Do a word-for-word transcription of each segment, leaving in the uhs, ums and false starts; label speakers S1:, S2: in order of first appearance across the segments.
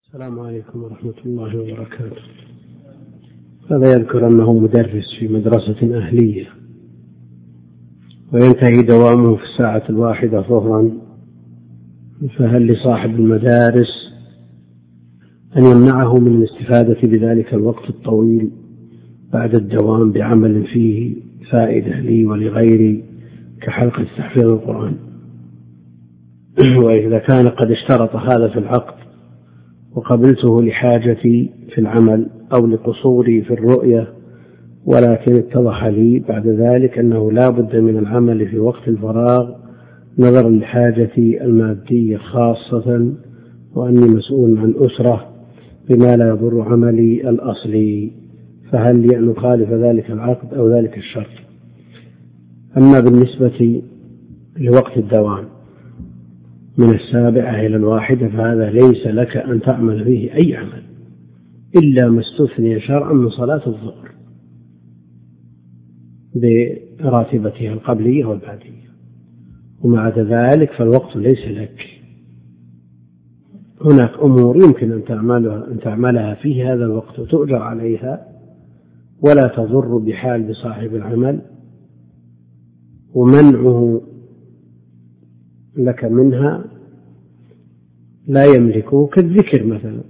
S1: السلام عليكم ورحمة الله وبركاته. هذا يذكر أنه مدرس في مدرسة أهلية وينتهي دوامه في الساعة الواحدة ظهرا، فهل لصاحب المدارس أن يمنعه من الاستفادة بذلك الوقت الطويل بعد الدوام بعمل فيه فائدة لي ولغيري كحلقة تحفيظ القرآن؟ وإذا كان قد اشترط هذا في العقد وقبلته لحاجتي في العمل أو لقصوري في الرؤية، ولكن اتضح لي بعد ذلك أنه لا بد من العمل في وقت الفراغ نظرا لحاجتي المادية خاصة، وأني مسؤول عن أسرة بما لا يضر عملي الأصلي، فهل لي أن أخالف ذلك العقد أو ذلك الشرط؟ أما بالنسبة لوقت الدوام من السابعة إلى الواحدة فهذا ليس لك أن تعمل فيه أي عمل إلا ما استثني شرعا من صلاة الظهر براتبتها القبلية والبعدية، ومع ذلك فالوقت ليس لك. هناك أمور يمكن أن تعملها, أن تعملها في هذا الوقت وتؤجر عليها ولا تضر بحال بصاحب العمل، ومنعه لك منها لا يملكه، كالذكر مثلا،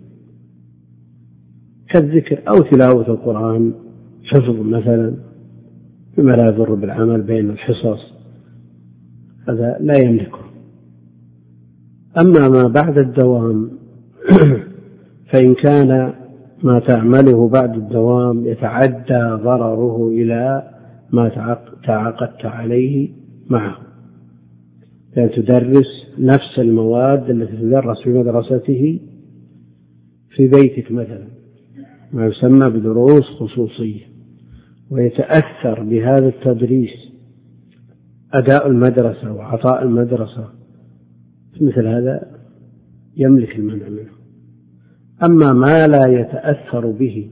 S1: كالذكر أو تلاوة القرآن، حفظ مثلا بما لا يضر بالعمل بين الحصص، هذا لا يملكه. أما ما بعد الدوام فإن كان ما تعمله بعد الدوام يتعدى ضرره إلى ما تعاقدت عليه معه، يعني تدرس نفس المواد التي تدرس في مدرسته في بيتك مثلا، ما يسمى بدروس خصوصية، ويتأثر بهذا التدريس أداء المدرسة وعطاء المدرسة، مثل هذا يملك المنع منه. أما ما لا يتأثر به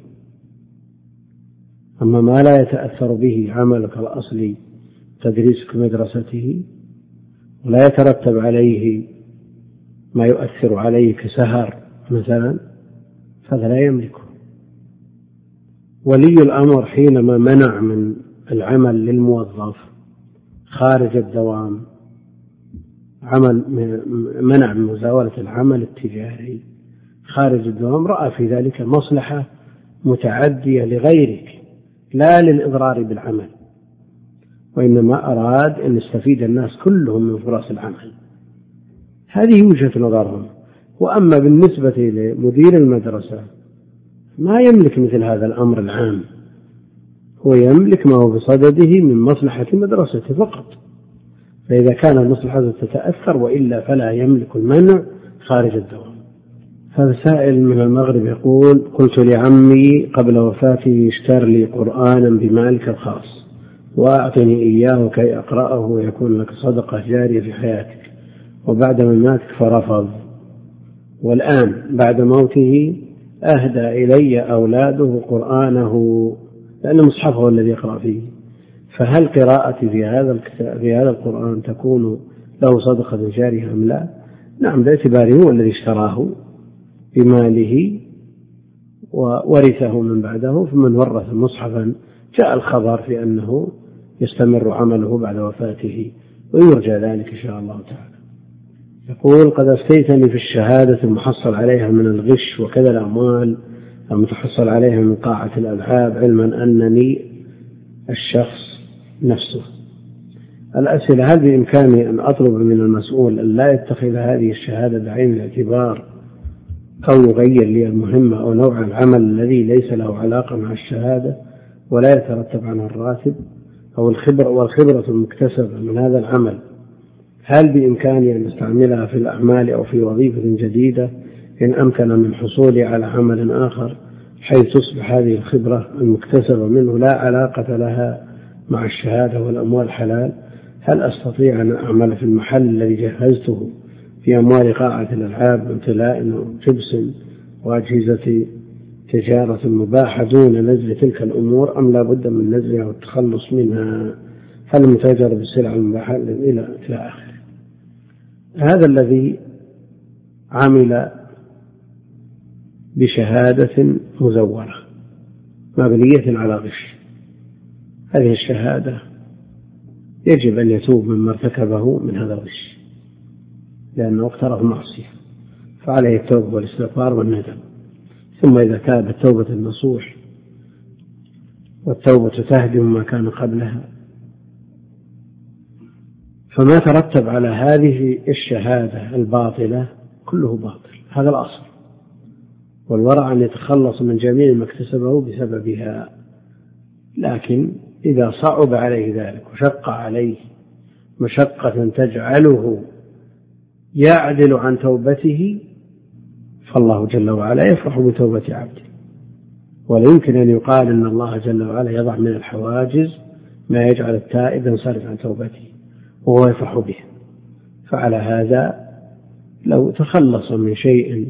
S1: أما ما لا يتأثر به عملك الأصلي تدريسك مدرسته ولا يترتب عليه ما يؤثر عليه كسهر مثلا، فهذا لا يملكه. ولي الأمر حينما منع من العمل للموظف خارج الدوام، عمل منع من مزاولة العمل التجاري خارج الدوام، رأى في ذلك مصلحة متعدية لغيرك لا للإضرار بالعمل، وإنما أراد أن يستفيد الناس كلهم من فرص العمل، هذه وجهة نظرهم. وأما بالنسبة لمدير المدرسة ما يملك مثل هذا الأمر العام، هو يملك ما هو بصدده من مصلحة مدرسته فقط، فإذا كان المصلحة تتأثر، وإلا فلا يملك المنع خارج الدوام. هذا سائل من المغرب يقول: قلت لعمي قبل وفاته اشتر لي قرآنا بمالك الخاص وأعطني إياه كي أقرأه ويكون لك صدقة جارية في حياتك، وبعد مماتك فرفض، والآن بعد موته أهدى إلي أولاده قرآنه لأن مصحفه الذي يقرأ فيه، فهل قراءتي في هذا الكتاب في هذا القرآن تكون له صدقة جارية أم لا؟ نعم، باعتباره هو الذي اشتراه بماله وورثه من بعده، فمن ورث مصحفا جاء الخبر في أنه يستمر عمله بعد وفاته، ويرجى ذلك إن شاء الله تعالى. يقول: قد أفتيتني في الشهادة المحصل عليها من الغش وكذا الأموال المتحصل عليها من قاعة الألعاب، علما أنني الشخص نفسه. الأسئلة: هل بإمكاني أن أطلب من المسؤول أن لا يتخذ هذه الشهادة بعين الاعتبار أو يغير لي المهمة أو نوع العمل الذي ليس له علاقة مع الشهادة ولا يترتب عنه الراتب أو الخبرة والخبرة المكتسبة من هذا العمل، هل بإمكاني أن أستعملها في الأعمال أو في وظيفة جديدة إن أمكن من حصولي على عمل آخر، حيث تصبح هذه الخبرة المكتسبة منه لا علاقة لها مع الشهادة والأموال حلال؟ هل أستطيع أن أعمل في المحل الذي جهزته في أموال قاعة الألعاب امتلاء وجبس وأجهزة تجارة مباحة دون نزل تلك الأمور، أم لا بد من نزلها والتخلص منها؟ هل متاجر بالسلع المباحة إلى آخره؟ هذا الذي عمل بشهادة مزورة مبنية على غش. هذه الشهادة يجب أن يتوب مما ارتكبه من هذا الغش، لأنه اقترف معصية، فعليه التوبة والاستغفار والندم. ثم إذا تاب التوبة النصوح، والتوبة تهدم ما كان قبلها، فما ترتب على هذه الشهادة الباطلة كله باطل. هذا الأصل، والورع أن يتخلص من جميع ما اكتسبه بسببها. لكن إذا صعب عليه ذلك وشق عليه مشقة تجعله يعدل عن توبته، فالله جل وعلا يفرح بتوبة عبده. ولا يمكن أن يقال أن الله جل وعلا يضع من الحواجز ما يجعل التائب ينصرف عن توبته وهو يفرح به. فعلى هذا لو تخلص من شيء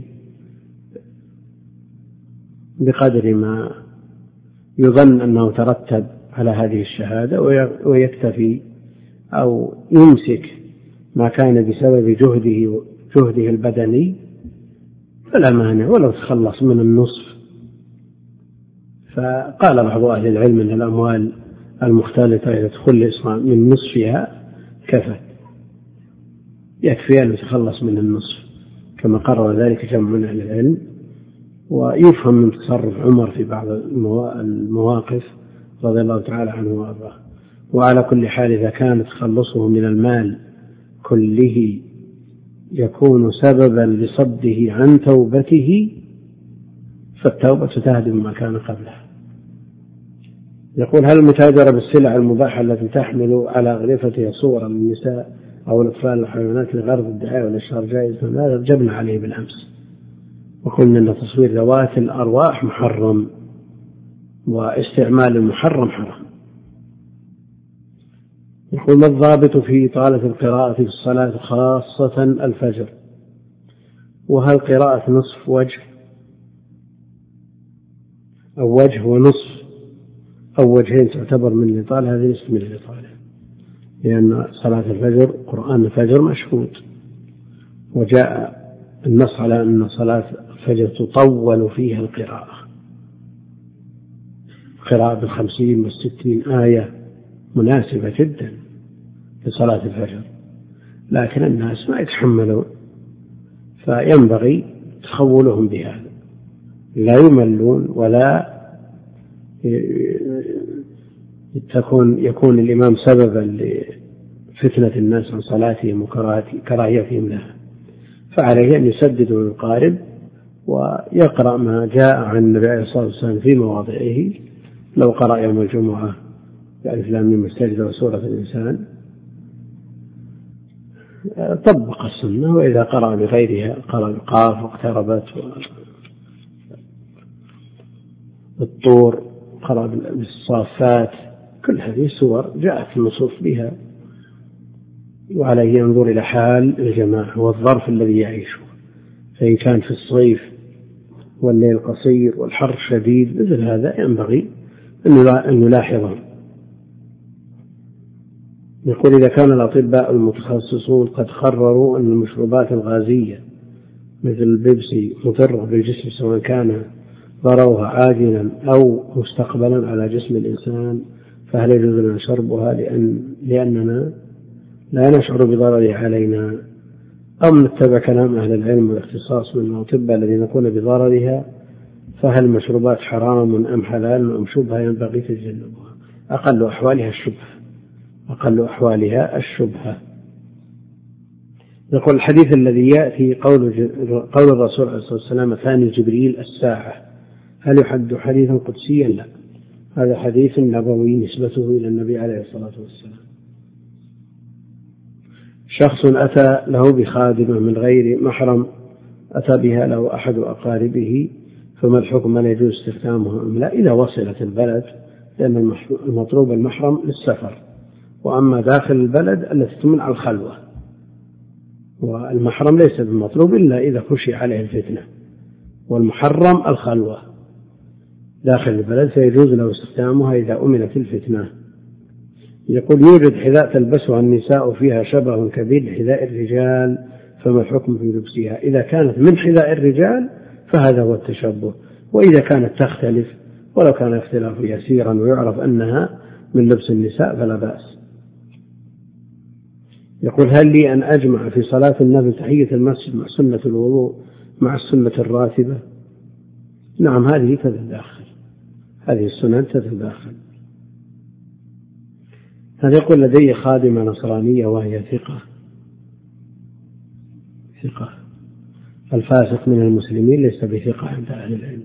S1: بقدر ما يظن أنه ترتب على هذه الشهادة ويكتفي أو يمسك ما كان بسبب جهده جهده البدني فلا مانع، ولو تخلص من النصف. فقال بعض أهل العلم أن الأموال المختلطة إذا تدخل الإسلام من نصفها كفت، يكفي أن يتخلص من النصف، كما قرر ذلك جمع من أهل العلم. ويفهم من تصرف عمر في بعض المواقف رضي الله تعالى عنه وأرضاه. وعلى كل حال إذا كان تخلصه من المال كله يكون سببا لصده عن توبته، فالتوبة تهدم ما كان قبلها. يقول: هل المتاجرة بالسلع المباحة التي تحمل على غرفتها صورا للنساء أو الأطفال والحيوانات لغرض الدعاية والإشهار جائز؟ هذا جبنا عليه بالأمس وقلنا أن تصوير ذوات الأرواح محرم، واستعمال المحرم حرام. يقول: ما الضابط في طالة القراءة في الصلاة خاصة الفجر؟ وهل قراءة نصف وجه أو وجه ونصف أو وجهين تعتبر من الإطالة؟ هذه ليست من الإطالة، لأن صلاة الفجر قرآن الفجر مشهود، وجاء النص على أن صلاة الفجر تطول فيها القراءة، قراءة بالخمسين والستين آية مناسبة جدا لصلاة الفجر، لكن الناس ما يتحملون، فينبغي تخولهم بهذا، لا يملون ولا تكون يكون الإمام سببا لفتنة الناس عن صلاتهم وكراهيتهم لها. فعليه أن يسدد ويقارب ويقرأ ما جاء عن النبي عليه الصلاة والسلام في مواضعه. لو قرأ يوم الجمعة بألف لام ميم السجدة وسورة الإنسان طبق السنة، وإذا قرأ بغيرها قرأ القاف واقتربت والطور، قرأ بالصافات، كل هذه السور جاءت النصوص بها. وعليه ينظر إلى حال الجماعة والظرف الذي يعيشه، فإن كان في الصيف والليل قصير والحر شديد مثل هذا ينبغي أن يلاحظه. يقول: إذا كان الأطباء المتخصصون قد قرروا أن المشروبات الغازية مثل البيبسي مضرة بالجسم سواء كان ضررها عاجلا أو مستقبلا على جسم الإنسان، فهل يجوز لنا شربها لأن لأننا لا نشعر بضررها علينا، أم نتبع كلام أهل العلم والاختصاص من الأطباء الذين يقولون بضررها؟ فهل المشروبات حرام أم حلال أم شبهة ينبغي تجنبها؟ أقل أحوالها الشبهة، أقل أحوالها الشبهة. يقول: الحديث الذي يأتي قول, قول الرسول عليه الصلاة والسلام ثاني جبريل الساعة، هل يحد حديثا قدسيا؟ لا، هذا حديث نبوي نسبته إلى النبي عليه الصلاة والسلام. شخص أتى له بخادمة من غير محرم أتى بها له أحد أقاربه، فما الحكم؟ هل يجوز استخدامها أم لا؟ إذا وصلت البلد، لأن المطلوب المحرم للسفر، وأما داخل البلد التي تمنع على الخلوة، والمحرم ليس بالمطلوب إلا إذا خشي عليه الفتنة، والمحرم الخلوة. داخل البلد فيجوز له استخدامها إذا أمنت الفتنة. يقول: يوجد حذاء تلبسها النساء فيها شبه كبير لحذاء الرجال، فما الحكم في لبسها؟ إذا كانت من حذاء الرجال فهذا هو التشبه. وإذا كانت تختلف ولو كان اختلاف يسيرا ويعرف أنها من لبس النساء فلا بأس. يقول: هل لي أن أجمع في صلاة النفل تحية المسجد مع سنة الوضوء مع السنة الراتبة؟ نعم، هذه تتداخل، هذه السنن تتداخل. هذا يقول: لدي خادمة نصرانية وهي ثقة ثقة الفاسق من المسلمين ليس بثقة عند أهل العلم.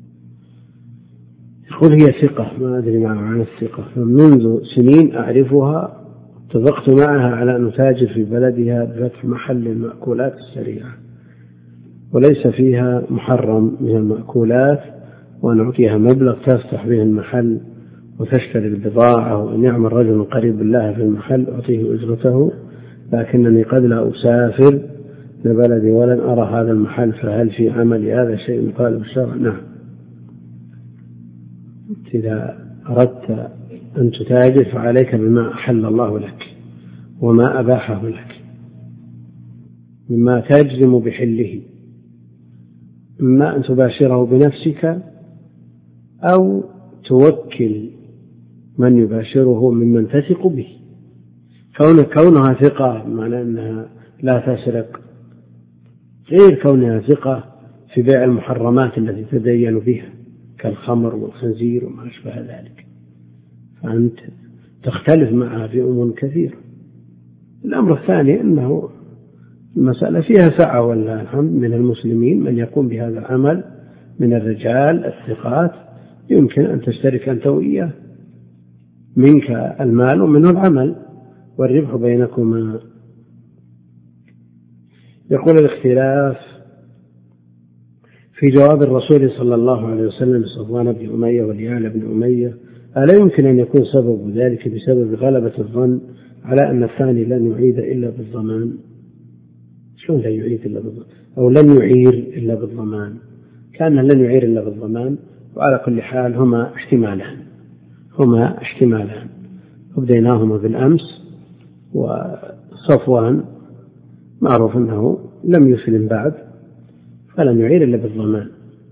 S1: يقول: هي ثقة، ما أدري ما معنى الثقة، فمنذ سنين أعرفها، اتفقت معها على أن نتاجر في بلدها بفتح محل المأكولات السريعة وليس فيها محرم من المأكولات، وأن أعطيها مبلغ تفتح به المحل وتشتري البضاعة، وأن يعمل رجل قريب لها في المحل أعطيه أجرته، لكنني قد لا أسافر لبلدي ولن أرى هذا المحل، فهل في عمل هذا شيء مخالف الشرع؟ نعم، إذا أردت أن تتاجر فعليك بما أحل الله لك وما أباحه لك مما تجزم بحله، إما أن تباشره بنفسك أو توكل من يباشره ممن تثق به. كونها ثقة معنى أنها لا تسرق، غير كونها ثقة في بيع المحرمات التي تدين بها كالخمر والخنزير وما أشبه ذلك، فأنت تختلف معها في أمور كثيرة. الأمر الثاني أنه المسألة فيها سعة والله الحمد من المسلمين من يقوم بهذا العمل من الرجال الثقات، يمكن أن تشترك أنت وإياه، منك المال ومنه العمل والربح بينكما. يقول: الاختلاف في جواب الرسول صلى الله عليه وسلم لصفوان بن أمية وليعلى بن أمية، ألا يمكن أن يكون سبب ذلك بسبب غلبة الظن على أن الثاني لن يعيد إلا بالضمان؟ شلون لن يعيد إلا بالضمان؟ أو لن يعير إلا بالضمان؟ كان لن يعير إلا بالضمان. وعلى كل حال هما احتمالان هما احتمالان وبديناهما بالأمس. وصفوان معروف أنه لم يسلم بعد فلن يعير إلا بالضمان،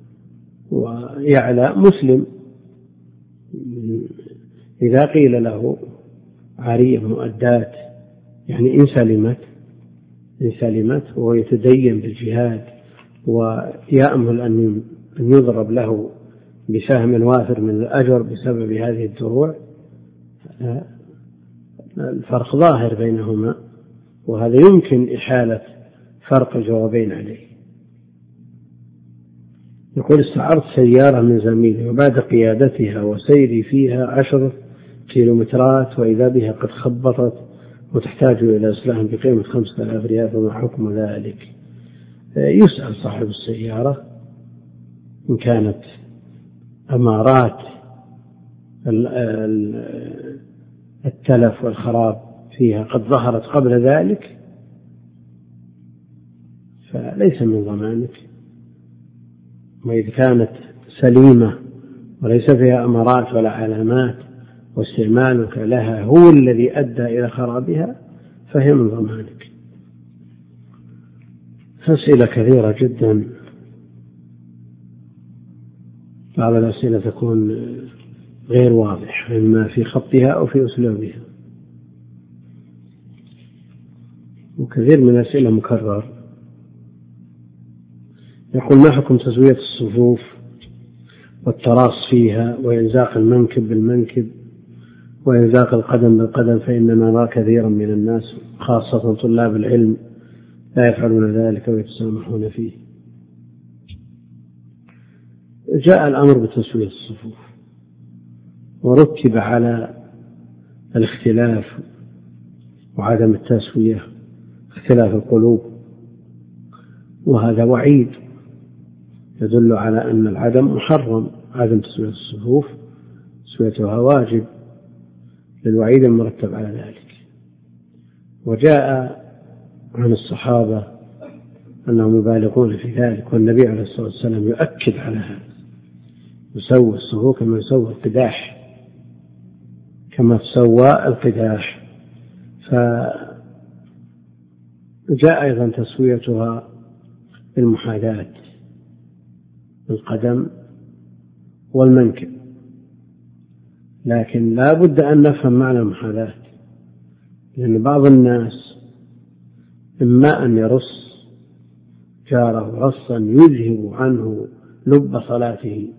S1: ويعلى مسلم إذا قيل له عارية مؤدات يعني إن سلمت إن سلمت وهو يتدين بالجهاد ويأمل أن يضرب له بسهم وافر من الأجر بسبب هذه الدروع، الفرق ظاهر بينهما، وهذا يمكن إحالة فرق الجوابين عليه. يقول: استعرت سيارة من زميلي وبعد قيادتها وسيري فيها عشر كيلومترات وإذا بها قد خبطت وتحتاج إلى إصلاح بقيمة خمسة آلاف ريال، فما حكم ذلك؟ يسأل صاحب السيارة إن كانت أمارات التلف والخراب فيها قد ظهرت قبل ذلك فليس من ضمانك، وإذا كانت سليمة وليس فيها أمارات ولا علامات واستعمالك لها هو الذي أدى إلى خرابها فهي من ضمانك. أسئلة كثيرة جدا، بعض الأسئلة تكون غير واضح إما في خطها أو في أسلوبها، وكثير من الأسئلة مكرر. يقول: ما حكم تسوية الصفوف والتراص فيها وإلزاق المنكب بالمنكب وإلزاق القدم بالقدم، فإننا نرى كثيرا من الناس خاصة طلاب العلم لا يفعلون ذلك ويتسامحون فيه. جاء الأمر بتسوية الصفوف ورتب على الاختلاف وعدم التسوية اختلاف القلوب، وهذا وعيد يدل على أن العدم محرم، عدم تسوية الصفوف تسويتها واجب للوعيد المرتب على ذلك. وجاء عن الصحابة أنهم يبالغون في ذلك، والنبي عليه الصلاة والسلام يؤكد على هذا، يسوي الصفوف كما يسوي القداح كما تسوى القداح. فجاء أيضا تسويتها بالمحاذاة بالقدم والمنكب. لكن لا بد أن نفهم معنى المحاذاة، لأن بعض الناس إما أن يرص جاره رصا يذهب عنه لب صلاته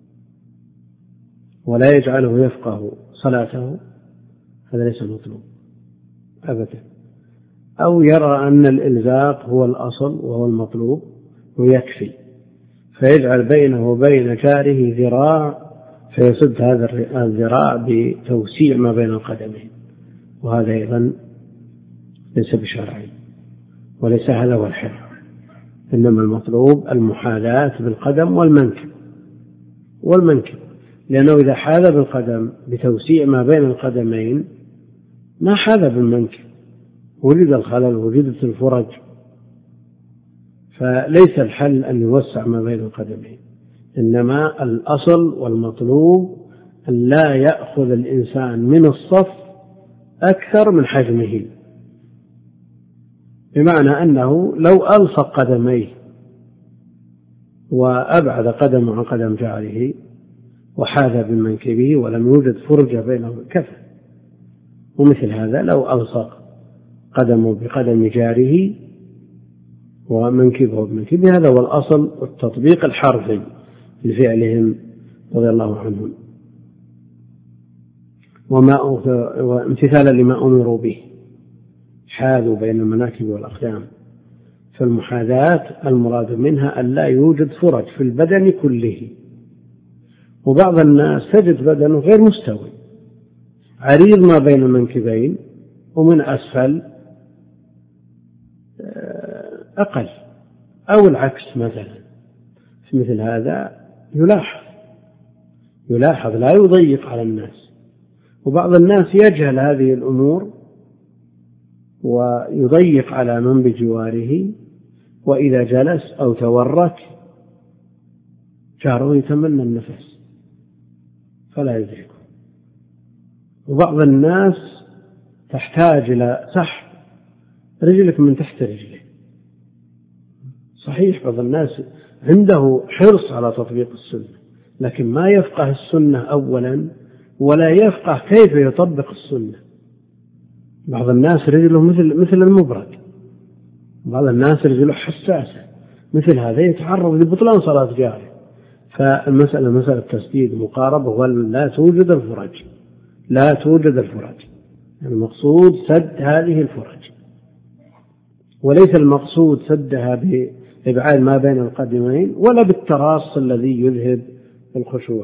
S1: ولا يجعله يفقه صلاته، هذا ليس مطلوب أبدا. أو يرى أن الإلزاق هو الأصل وهو المطلوب ويكفي، فيجعل بينه وبين جاره ذراع فيسد هذا الذراع بتوسيع ما بين القدمين، وهذا أيضا ليس بشرعي وليس هذا هو الحل. إنما المطلوب المحاذاة بالقدم والمنكب والمنكب لأنه إذا حاذ بالقدم بتوسيع ما بين القدمين ما حاذ بالمنكب، وجد الخلل وجدت الفرج، فليس الحل أن يوسع ما بين القدمين. إنما الأصل والمطلوب أن لا يأخذ الإنسان من الصف أكثر من حجمه، بمعنى أنه لو ألصق قدميه وأبعد قدمه عن قدم جاره وحاذ بمنكبه ولم يوجد فرجة بينه كفى. ومثل هذا لو ألصق قدمه بقدم جاره ومنكبه بمنكبه، هذا هو الأصل والتطبيق الحرفي لفعلهم رضي الله عنهم، وما وامتثالا لما أمروا به حاذوا بين المناكب والأقدام. فالمحاذاة المراد منها أن لا يوجد فرج في البدن كله. وبعض الناس تجد بدنه غير مستوي، عريض ما بين المنكبين ومن أسفل أقل، أو العكس مثلا. في مثل هذا يلاحظ يلاحظ لا يضيق على الناس. وبعض الناس يجهل هذه الأمور ويضيق على من بجواره، وإذا جلس أو تورك جاره يتمنى النفس فلا يدركه. وبعض الناس تحتاج إلى سحب رجلك من تحت رجله. صحيح بعض الناس عنده حرص على تطبيق السنة، لكن ما يفقه السنة أولا ولا يفقه كيف يطبق السنة. بعض الناس رجله مثل مثل المبرد، بعض الناس رجله حساسة، مثل هذا يتعرض لبطلان صلاة جاره. فالمسألة مسألة تسديد مقاربة، ولا توجد الفرج لا توجد الفرج المقصود سد هذه الفرج، وليس المقصود سدها بإبعاد ما بين القدمين ولا بالتراص الذي يذهب الخشوع.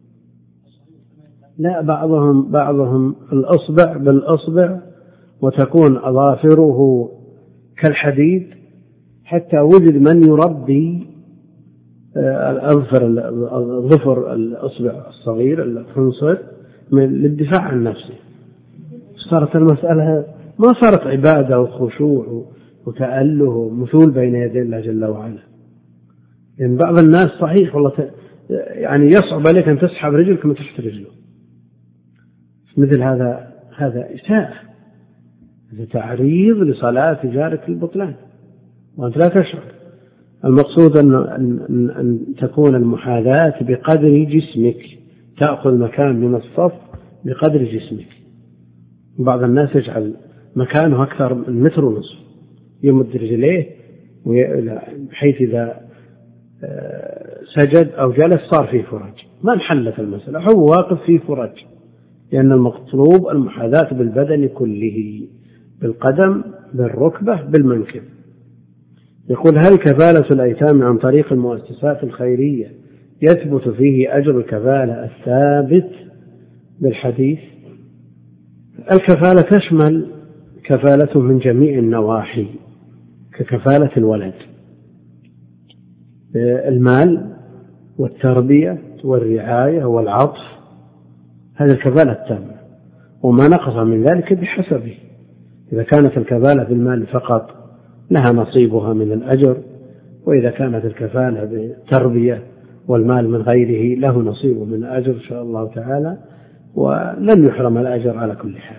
S1: لا، بعضهم بعضهم الأصبع بالأصبع وتكون أظافره كالحديد، حتى وجد من يربي الأظفر الظفر الأصبع الصغير الخنصر للدفاع عن نفسه. صارت المسألة ما صارت عبادة وخشوع وتأله ومثول بين يدي الله جل وعلا. لأن يعني بعض الناس صحيح والله ت... يعني يصعب عليك أن تسحب رجلك من تحت رجله. مثل هذا هذا إساءة، هذا تعريض لصلاة جارك البطلان وأنت لا تشعر. المقصود أن, أن, أن تكون المحاذاة بقدر جسمك، تأخذ مكان من الصف بقدر جسمك. بعض الناس يجعل مكانه أكثر من متر ونصف، يمد رجليه بحيث إذا سجد أو جلس صار فيه فرج. ما انحلت المسألة، هو واقف فيه فرج، لأن المطلوب المحاذاة بالبدن كله، بالقدم بالركبة بالمنكب. يقول: هل كفالة الأيتام عن طريق المؤسسات الخيرية يثبت فيه أجر الكفالة الثابت بالحديث؟ الكفالة تشمل كفالة من جميع النواحي، ككفالة الولد، المال والتربية والرعاية والعطف، هذه الكفالة التامة، وما نقص من ذلك بحسبه. إذا كانت الكفالة بالمال فقط لها نصيبها من الأجر، وإذا كانت الكفالة بالتربية والمال من غيره له نصيبه من الأجر إن شاء الله تعالى، ولن يحرم الأجر على كل حال.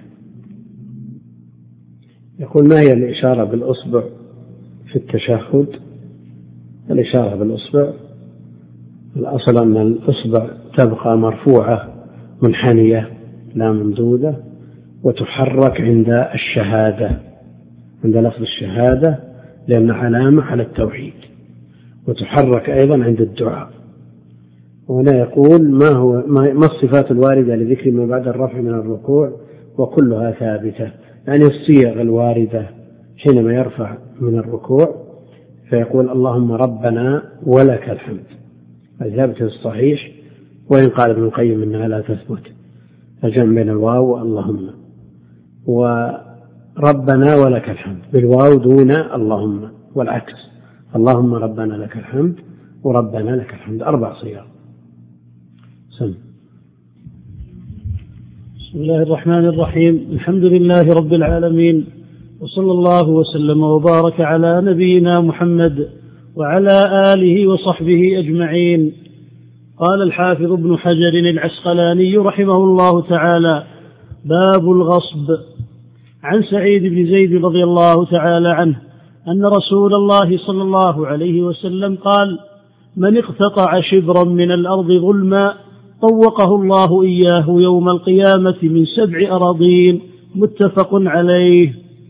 S1: يقول: ما هي الإشارة بالأصبع في التشهد؟ الإشارة بالأصبع الأصل أن الإصبع تبقى مرفوعة منحنية لا ممدودة، وتحرك عند الشهادة، عند لفظ الشهادة، لأن علامة على التوحيد، وتحرك أيضا عند الدعاء. وهنا يقول ما هو ما الصفات الواردة لذكر ما بعد الرفع من الركوع وكلها ثابتة، يعني الصيغ الواردة حينما يرفع من الركوع فيقول اللهم ربنا ولك الحمد، ثابتة الصحيح، وإن قال ابن القيم إنها لا تثبت، الجمع بين الواو واللهم، وربنا ولك الحمد بالواو دون اللهم، والعكس اللهم ربنا لك الحمد وربنا لك الحمد، أربع صيغ. سم.
S2: بسم الله الرحمن الرحيم، الحمد لله رب العالمين، وصلى الله وسلم وبارك على نبينا محمد وعلى آله وصحبه أجمعين. قال الحافظ ابن حجر العسقلاني رحمه الله تعالى: باب الغصب. عن سعيد بن زيد رضي الله تعالى عنه أن رسول الله صلى الله عليه وسلم قال: من اقتطع شبرا من الأرض ظلما طوقه الله إياه يوم القيامة من سبع أراضين، متفق عليه.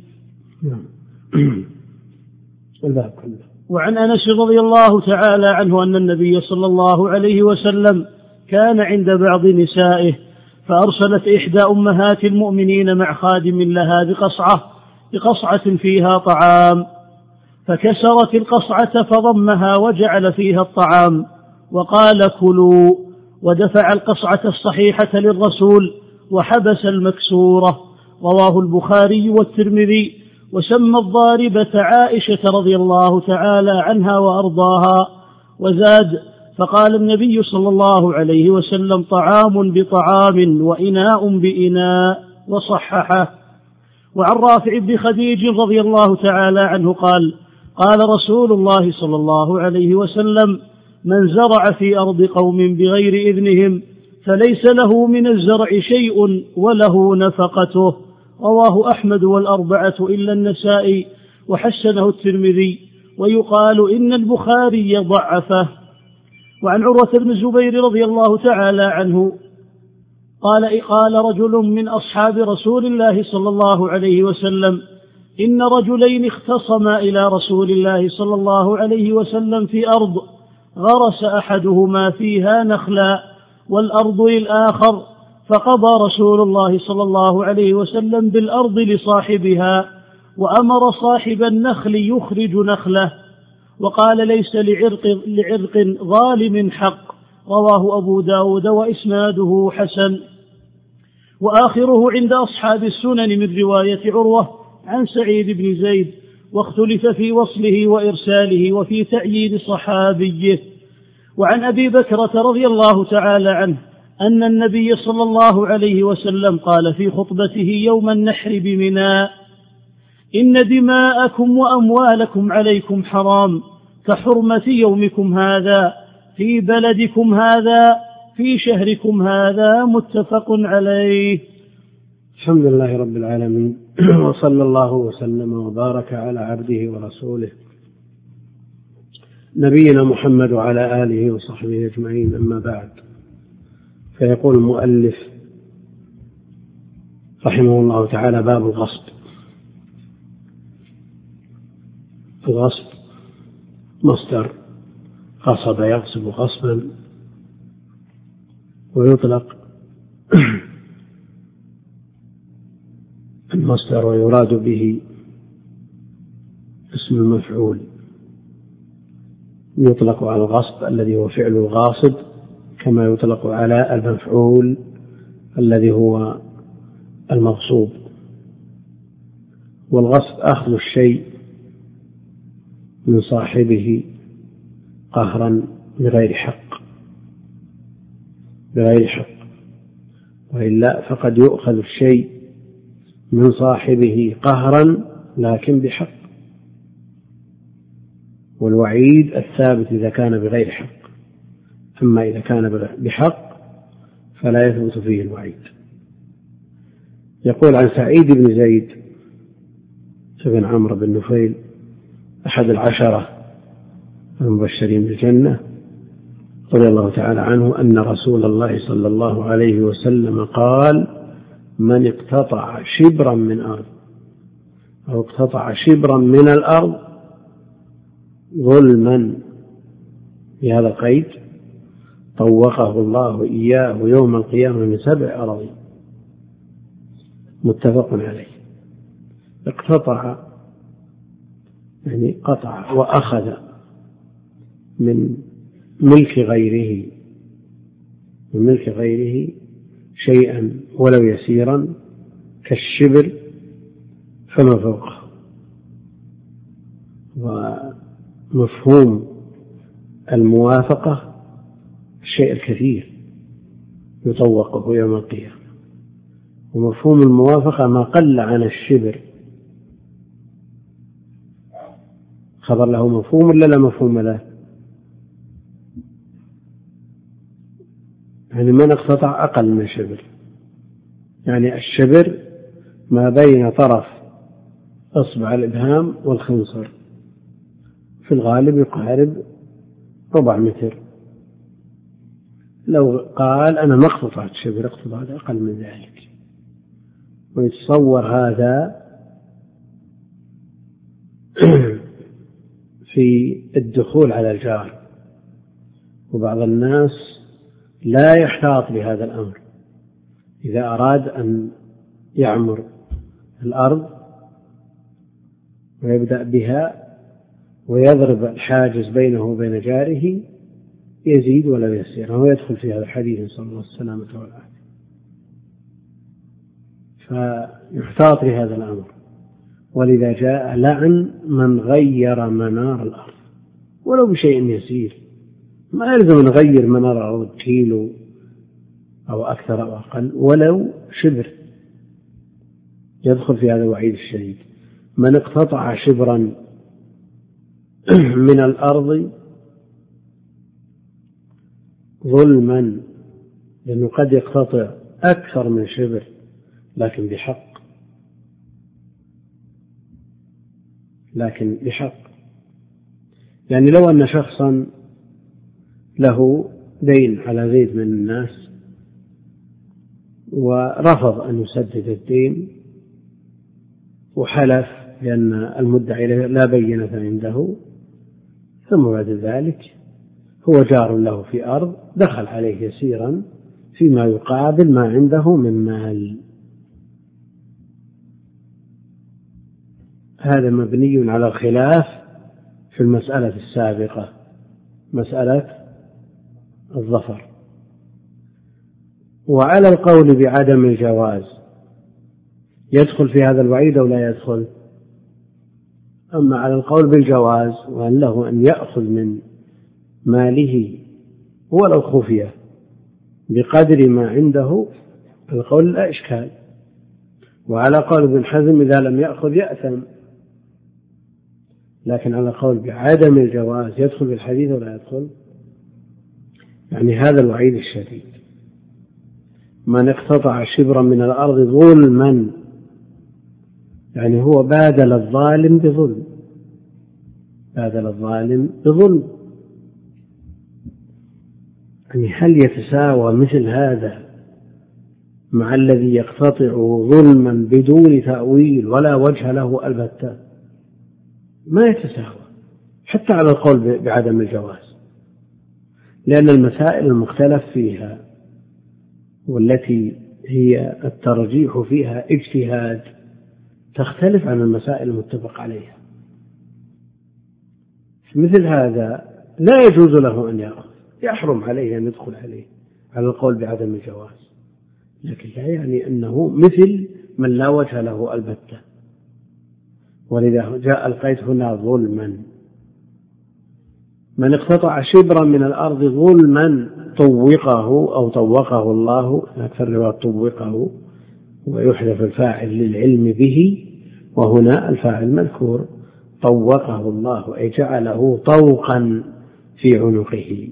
S2: وعن أنس رضي الله تعالى عنه أن النبي صلى الله عليه وسلم كان عند بعض نسائه فأرسلت إحدى أمهات المؤمنين مع خادم لها بقصعة بقصعة فيها طعام، فكسرت القصعة فضمها وجعل فيها الطعام وقال: كلوا، ودفع القصعة الصحيحة للرسول وحبس المكسورة. رواه البخاري والترمذي، وسمى الضاربة عائشة رضي الله تعالى عنها وأرضاها. وزاد: فقال النبي صلى الله عليه وسلم: طعام بطعام وإناء بإناء، وصححه. وعن رافع بن خديج رضي الله تعالى عنه قال: قال رسول الله صلى الله عليه وسلم: من زرع في أرض قوم بغير إذنهم فليس له من الزرع شيء وله نفقته. رواه أحمد والأربعة إلا النسائي، وحسنه الترمذي، ويقال إن البخاري ضعفه. وعن عروة بن الزبير رضي الله تعالى عنه قال: قال رجل من أصحاب رسول الله صلى الله عليه وسلم: إن رجلين اختصما إلى رسول الله صلى الله عليه وسلم في أرض غرس أحدهما فيها نخلا والأرض للآخر، فقضى رسول الله صلى الله عليه وسلم بالأرض لصاحبها، وأمر صاحب النخل يخرج نخله، وقال: ليس لعرق, لعرق ظالم حق. رواه أبو داود وإسناده حسن. وآخره عند أصحاب السنن من رواية عروة عن سعيد بن زيد، واختلف في وصله وإرساله وفي تأييد صحابيه. وعن أبي بكرة رضي الله تعالى عنه أن النبي صلى الله عليه وسلم قال في خطبته يوم النحر بمنى: إن دماءكم وأموالكم عليكم حرام كحرمة يومكم هذا في بلدكم هذا في شهركم هذا، متفق عليه.
S1: الحمد لله رب العالمين، وصلى الله وسلم وبارك على عبده ورسوله نبينا محمد وعلى آله وصحبه أجمعين، أما بعد. فيقول المؤلف رحمه الله تعالى: باب الغصب. الغصب مصدر غصب يغصب غصبا، ويطلق المصدر ويراد به اسم المفعول، يطلق على الغصب الذي هو فعل الغاصب، كما يطلق على المفعول الذي هو المغصوب. والغصب أخذ الشيء من صاحبه قهرا بغير حق بغير حق وإلا فقد يؤخذ الشيء من صاحبه قهرا لكن بحق، والوعيد الثابت إذا كان بغير حق، أما إذا كان بحق فلا يثبت فيه الوعيد. يقول عن سعيد بن زيد بن عمرو بن نفيل أحد العشرة المبشرين بالجنة رضي الله تعالى عنه أن رسول الله صلى الله عليه وسلم قال: من اقتطع شبرا من أرض أو اقتطع شبرا من الأرض ظلما بهذا القيد طوقه الله إياه يوم القيامة من سبع أراضين. متفق عليه. اقتطع يعني قطع وأخذ من ملك غيره من ملك غيره شيئا ولو يسيرا كالشبر فما فوقه. ومفهوم الموافقة الشيء الكثير يطوقه يوم القيامة، ومفهوم الموافقة ما قل عن الشبر. خبر له مفهوم ولا لا مفهوم له؟ يعني من اقتطع أقل من شبر، يعني الشبر ما بين طرف أصبع الإبهام والخنصر، في الغالب يقارب ربع متر. لو قال أنا ما اقتطعت شبر، اقتطعت أقل من ذلك، ويتصور هذا في الدخول على الجار. وبعض الناس لا يحتاط بهذا الأمر، إذا أراد أن يعمر الأرض ويبدأ بها ويضرب الحاجز بينه وبين جاره يزيد ولا يسير، وهو يدخل في هذا الحديث صلى الله عليه وسلم والعافية. فيحتاط بهذا الأمر، ولذا جاء لعن من غير منار الأرض ولو بشيء يسير. ما يلزم أن نغير منار الأرض كيلو أو أكثر أو أقل، ولو شبر يدخل في هذا الوعيد الشديد. من اقتطع شبرا من الأرض ظلما، لأنه قد يقتطع أكثر من شبر لكن بحق لكن بحق يعني لو أن شخصا له دين على زيد من الناس ورفض أن يسدد الدين وحلف لأن المدعي لا بينة عنده، ثم بعد ذلك هو جار له في أرض دخل عليه يسيرا فيما يقابل ما عنده من مال، هذا مبني على الخلاف في المسألة السابقة، مسألة الظفر. وعلى القول بعدم الجواز يدخل في هذا الوعيد أو لا يدخل؟ أما على القول بالجواز وأن له أن يأخذ من ماله ولو خفية بقدر ما عنده، القول لا إشكال. وعلى قول ابن حزم إذا لم يأخذ يأثم. لكن على قول بعدم الجواز يدخل في الحديث ولا يدخل؟ يعني هذا الوعيد الشديد. من اقتطع شبرا من الأرض ظلما، يعني هو بادل الظالم بظلم، بادل الظالم بظلم. يعني هل يتساوى مثل هذا مع الذي يقتطع ظلما بدون تأويل ولا وجه له البتة؟ ما يتساوى حتى على القول بعدم الجواز، لأن المسائل المختلف فيها والتي هي الترجيح فيها اجتهاد تختلف عن المسائل المتفق عليها. مثل هذا لا يجوز له أن يأخذ، يحرم عليه أن يدخل عليه على القول بعدم الجواز، لكن لا يعني أنه مثل من لا وجه له البتة. ولذا جاء القيد هنا ظلما. من اقتطع شبرا من الأرض ظلما طوقه أو طوقه الله، أكثر رواية طوقه، ويحذف الفاعل للعلم به، وهنا الفاعل مذكور، طوقه الله أي جعله طوقا في عنقه.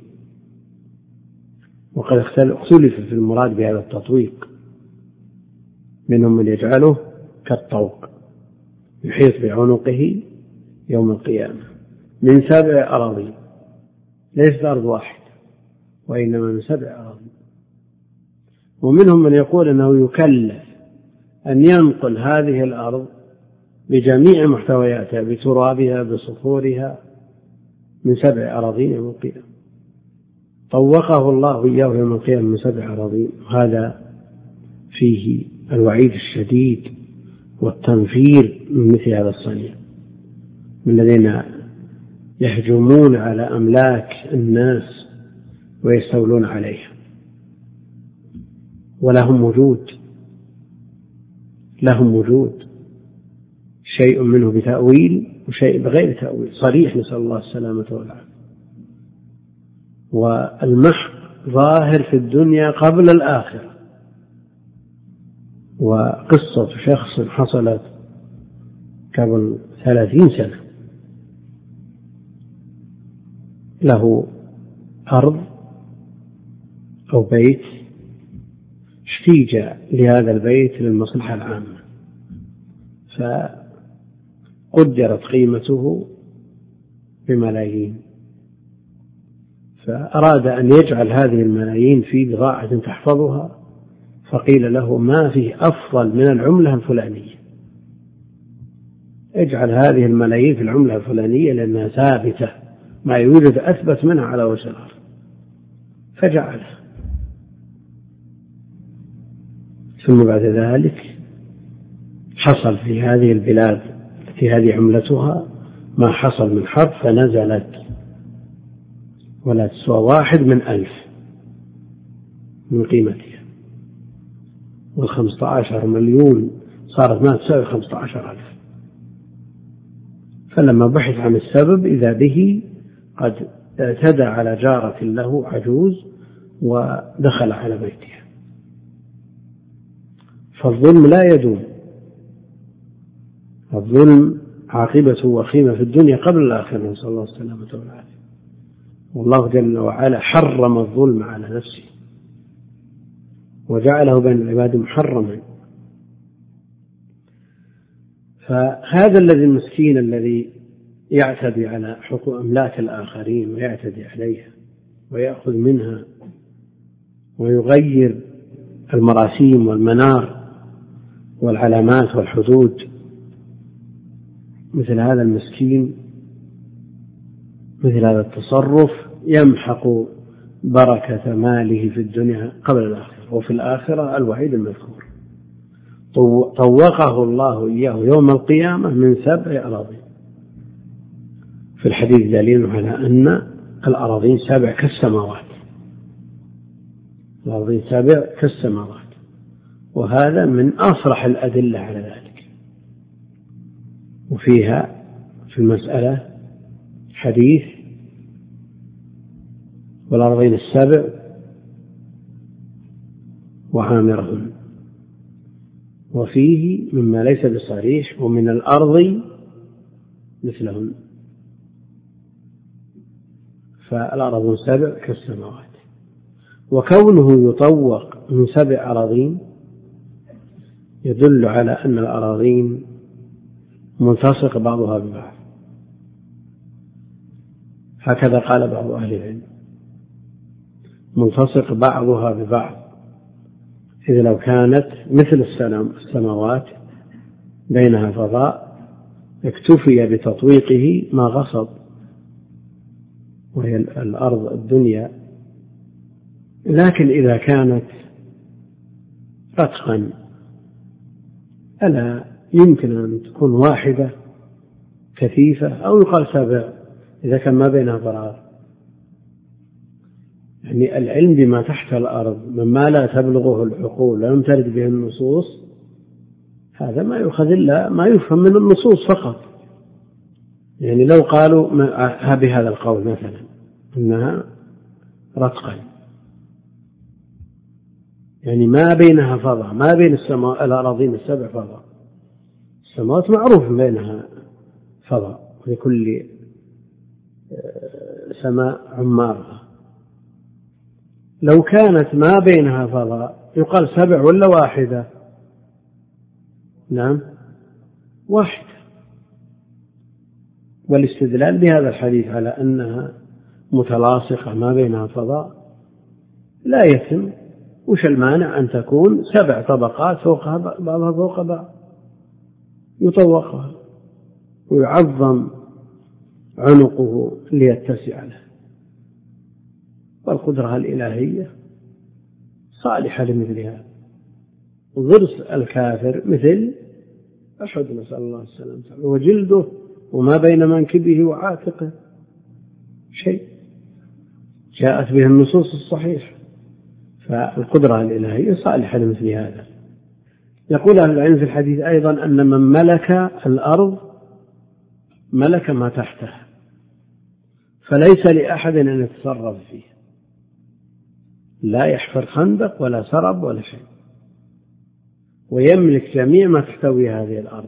S1: وقد اختلف في المراد بهذا التطويق، منهم من يجعله كالطوق يحيط بعنقه يوم القيامة من سبع أراضين، ليس أرض واحد، وإنما من سبع أراضين. ومنهم من يقول أنه يكلف أن ينقل هذه الأرض بجميع محتوياتها بترابها بصخورها من سبع أراضين يوم القيامة. طوقه الله إياه يوم القيامة من سبع أراضين. هذا فيه الوعيد الشديد والتنفير من مثل هذا الصنيع، من الذين يهجمون على أملاك الناس ويستولون عليها ولهم وجود، لهم وجود، شيء منه بتأويل وشيء بغير تأويل صريح، نسأل الله السلامة والعافية. والمحق ظاهر في الدنيا قبل الآخرة. وقصة شخص حصلت قبل ثلاثين سنة، له أرض أو بيت، احتيج لهذا البيت للمصلحة العامة، فقدرت قيمته بملايين، فأراد أن يجعل هذه الملايين في بضاعة تحفظها، فقيل له ما فيه أفضل من العملة الفلانية، اجعل هذه الملايين في العملة الفلانية لأنها ثابتة، ما يوجد أثبت منها على وجه الأرض، فجعله. ثم بعد ذلك حصل في هذه البلاد التي هذه عملتها ما حصل من حرب، فنزلت ولا تسوى واحد من ألف من قيمتها، والخمسة عشر مليون صارت ما تساوي خمسة عشر ألف. فلما بحث عن السبب إذا به قد اعتدى على جارة له عجوز ودخل على بيتها. فالظلم لا يدوم، الظلم عاقبته وخيمة في الدنيا قبل الآخرة، نسأل الله السلامة والعافية. والله جل وعلا حرم الظلم على نفسه وجعله بين العباد محرما. فهذا الذي المسكين الذي يعتدي على حقوق أملاك الآخرين ويعتدي عليها ويأخذ منها ويغير المراسيم والمنار والعلامات والحدود، مثل هذا المسكين مثل هذا التصرف يمحق بركة ماله في الدنيا قبل الآخرة، وفي الآخرة الوعيد المذكور طوقه الله إياه يوم القيامة من سبع أراضين. في الحديث دليل على أن الأراضين سبع كالسماوات، الأراضين سبع كالسماوات، وهذا من أصرح الأدلة على ذلك. وفيها في المسألة حديث والأرضين السبع وعامرهن، وفيه مما ليس بصريح ومن الأرض مثلهن، فالأرض سبع كالسماوات. وكونه يطوق من سبع أراضين يدل على أن الأراضين ملتصق بعضها ببعض، هكذا قال بعض أهل العلم، ملتصق بعضها ببعض، إذ لو كانت مثل السماوات بينها فضاء اكتفي بتطويقه ما غصب، وهي الأرض الدنيا. لكن إذا كانت رتقا ألا يمكن أن تكون واحدة كثيفة، أو يقال سبع إذا كان ما بينها فراغ. يعني العلم بما تحت الأرض مما لا تبلغه العقول ولم ترد به النصوص، هذا ما يؤخذ إلا ما يفهم من النصوص فقط. يعني لو قالوا بهذا القول مثلا إنها رتقا، يعني ما بينها فضاء، ما بين السماء الأراضين السبع فضاء، السماوات معروف بينها فضاء ولكل سماء عمارها. لو كانت ما بينها فضاء يقال سبع ولا واحدة؟ نعم واحدة. والاستدلال بهذا الحديث على أنها متلاصقة ما بينها فضاء لا يتم. وش المانع أن تكون سبع طبقات فوقها بعضها فوق بعض، يطوقها ويعظم عنقه ليتسع له. والقدرة الإلهية صالحة لمثل هذا. ضرس الكافر مثل أحد، نسأل الله السلامة، وجلده وما بين منكبه وعاتقه شيء، جاءت به النصوص الصحيحة. فالقدرة الإلهية صالحة لمثل هذا. يقول أهل العلم في الحديث أيضا أن من ملك الأرض ملك ما تحتها، فليس لأحد أن يتصرف فيه، لا يحفر خندق ولا سرب ولا شيء، ويملك جميع ما تحتوي هذه الأرض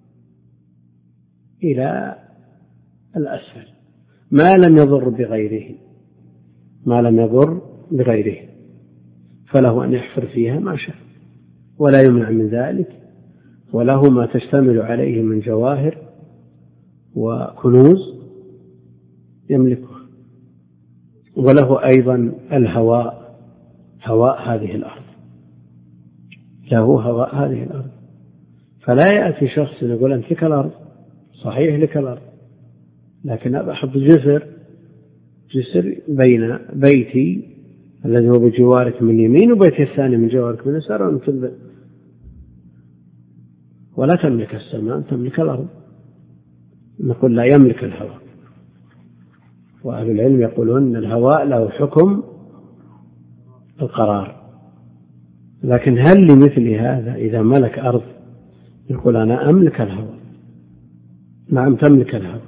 S1: إلى الأسفل، ما لم يضر بغيره ما لم يضر بغيره فله أن يحفر فيها ما شاء ولا يمنع من ذلك، وله ما تشتمل عليه من جواهر وكنوز يملكه، وله أيضا الهواء، هواء هذه الأرض، له هواء هذه الأرض. فلا يأتي شخص يقول أنت لك الأرض، صحيح لك الأرض، لكن أبى أحط جسر جسر بين بيتي الذي هو بجوارك من يمين وبيتي الثاني من جوارك من يسار، ولا تملك السماء، تملك الأرض. نقول لا يملك الهواء. وأهل العلم يقولون أن الهواء له حكم القرار، لكن هل لمثل هذا إذا ملك أرض يقول أنا أملك الهواء؟ نعم تملك الهواء.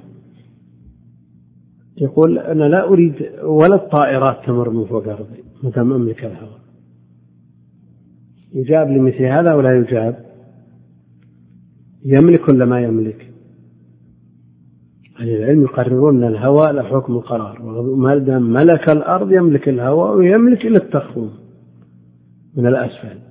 S1: يقول أنا لا أريد ولا الطائرات تمر من فوق أرضي متى أملك الهواء. يجاب لمثل هذا ولا يجاب؟ يملك ولا ما يملك؟ أهل العلم يقررون أن الهواء له حكم القرار، وما دام ملك الأرض يملك الهواء ويملك إلى التخوم من الأسفل،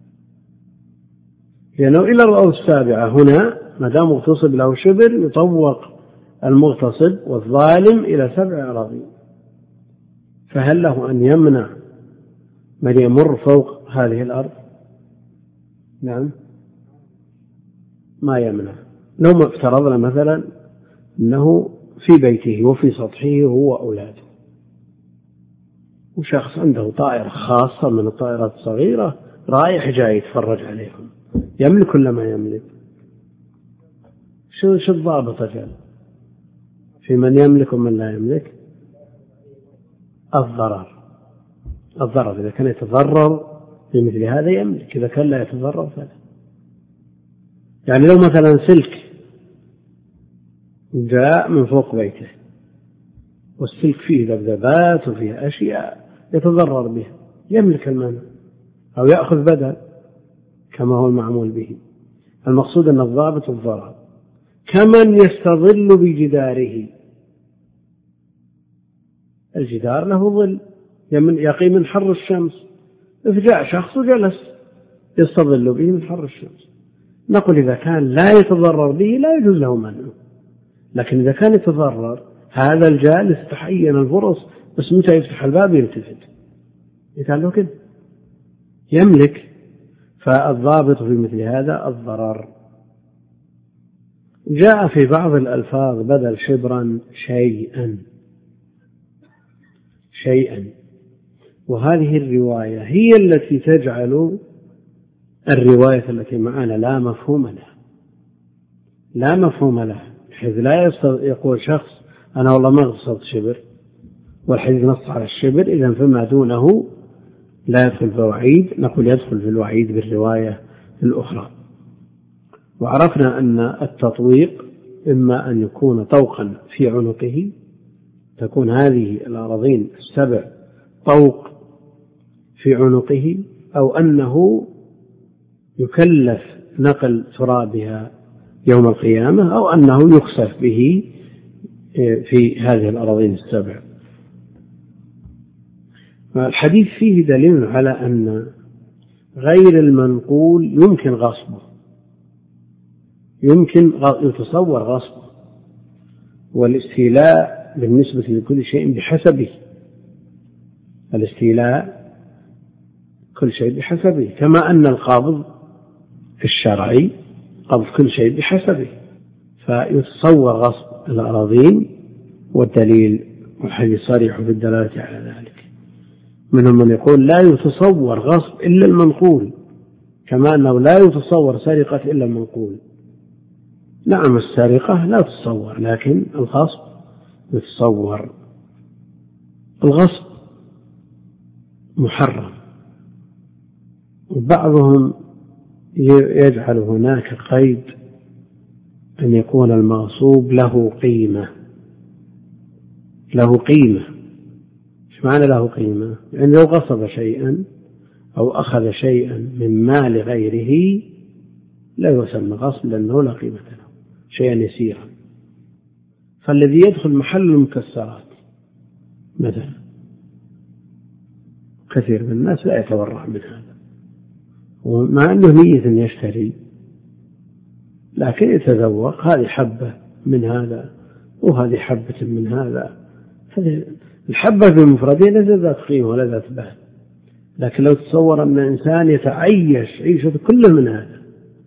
S1: لأنه إلى الأرض السابعة هنا ما دام مغتصب له شبر يطوق المغتصب والظالم إلى سبع أراضين. فهل له أن يمنع من يمر فوق هذه الأرض؟ نعم ما يمنع. لو ما افترضنا مثلا أنه في بيته وفي سطحه هو أولاده، وشخص عنده طائرة خاصة من الطائرات الصغيرة رايح جاي يتفرج عليهم، يملك ولا ما يملك؟ شو شو الضابط أجل في من يملك ومن لا يملك؟ الضرر. الضرر إذا كان يتضرر في مثل هذا يملك، إذا كان لا يتضرر فلا. يعني لو مثلا سلك جاء من فوق بيته والسلك فيه ذبذبات وفيه أشياء يتضرر بها، يملك المنع أو يأخذ بدل كما هو المعمول به. المقصود أن الضابط الضرر. كمن يستظل بجداره، الجدار له ظل يقي من حر الشمس، فجاء شخص وجلس يستظل به من حر الشمس، نقول إذا كان لا يتضرر به لا يجوز له منعه، لكن إذا كان يتضرر هذا الجالس تحين الفرص، بس متى يفتح الباب يلتفت يقال له كده يملك. فالضابط في مثل هذا الضرر. جاء في بعض الألفاظ بدل شبرا شيئا شيئا، وهذه الرواية هي التي تجعل الرواية التي معنا لا مفهوم لها، لا مفهوم لها، حيث لا يقول شخص أنا والله ما غصبت شبر والحديث نص على الشبر، إذن فما دونه لا يدخل في وعيد، نقول يدخل في الوعيد بالرواية الأخرى. وعرفنا أن التطويق إما أن يكون طوقا في عنقه، تكون هذه الأراضين السبع طوق في عنقه، أو أنه يكلف نقل ترابها يوم القيامة، أو أنه يخسف به في هذه الأراضين السبع. الحديث فيه دليل على أن غير المنقول يمكن غصبه، يمكن يتصور غصبه، والاستيلاء بالنسبة لكل شيء بحسبه. الاستيلاء كل شيء بحسبه، كما أن القبض الشرعي قبض كل شيء بحسبه. فيتصور غصب الأراضين، والدليل والحديث صريح في الدلالة على ذلك. منهم من يقول لا يتصور غصب إلا المنقول، كما أنه لا يتصور سرقة إلا المنقول. نعم السرقة لا تتصور، لكن الغصب يتصور. الغصب محرم، وبعضهم يجعل هناك قيد أن يكون المغصوب له قيمة. له قيمة، إيش معنى له قيمة؟ يعني لو غصب شيئا أو أخذ شيئا من مال غيره لا يسمى غصب، لأنه لا قيمة له، شيئا يسيرا. فالذي يدخل محل المكسرات مثلا، كثير من الناس لا يتورع من هذا، ومع أنه نية يشتري، لكن يتذوق هذه حبة من هذا وهذه حبة من هذا. الحبة بمفردها ليست ذات قيمة ولا ذات بال، لكن لو تصور أن إنسان يتعيش عيشة كله من هذا،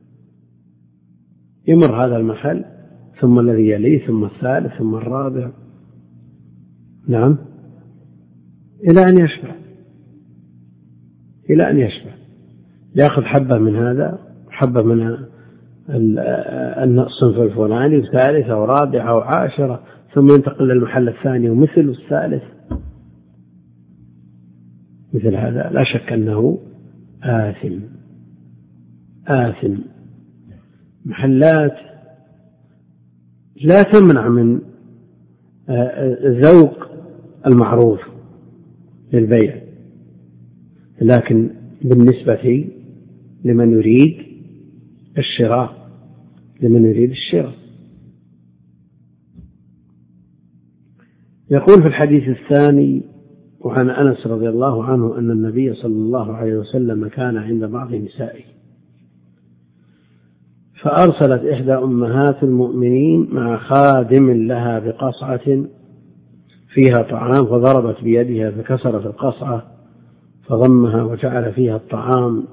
S1: يمر هذا المحل ثم الذي يليه ثم الثالث ثم الرابع، نعم، إلى أن يشبع، إلى أن يشبع، يأخذ حبة من هذا، حبة من الصنف الفلاني، وثالثة ورابعة وعاشرة، ثم ينتقل للمحل الثاني ومثل الثالث. مثل هذا لا شك أنه آثم آثم. محلات لا تمنع من ذوق المعروف للبيع، لكن بالنسبة لمن يريد الشراء لمن يريد الشراء. يقول في الحديث الثاني وعن أنس رضي الله عنه أن النبي صلى الله عليه وسلم كان عند بعض نسائه فأرسلت إحدى أمهات المؤمنين مع خادم لها بقصعة فيها طعام، فضربت بيدها فكسرت القصعة فضمها وجعل فيها الطعام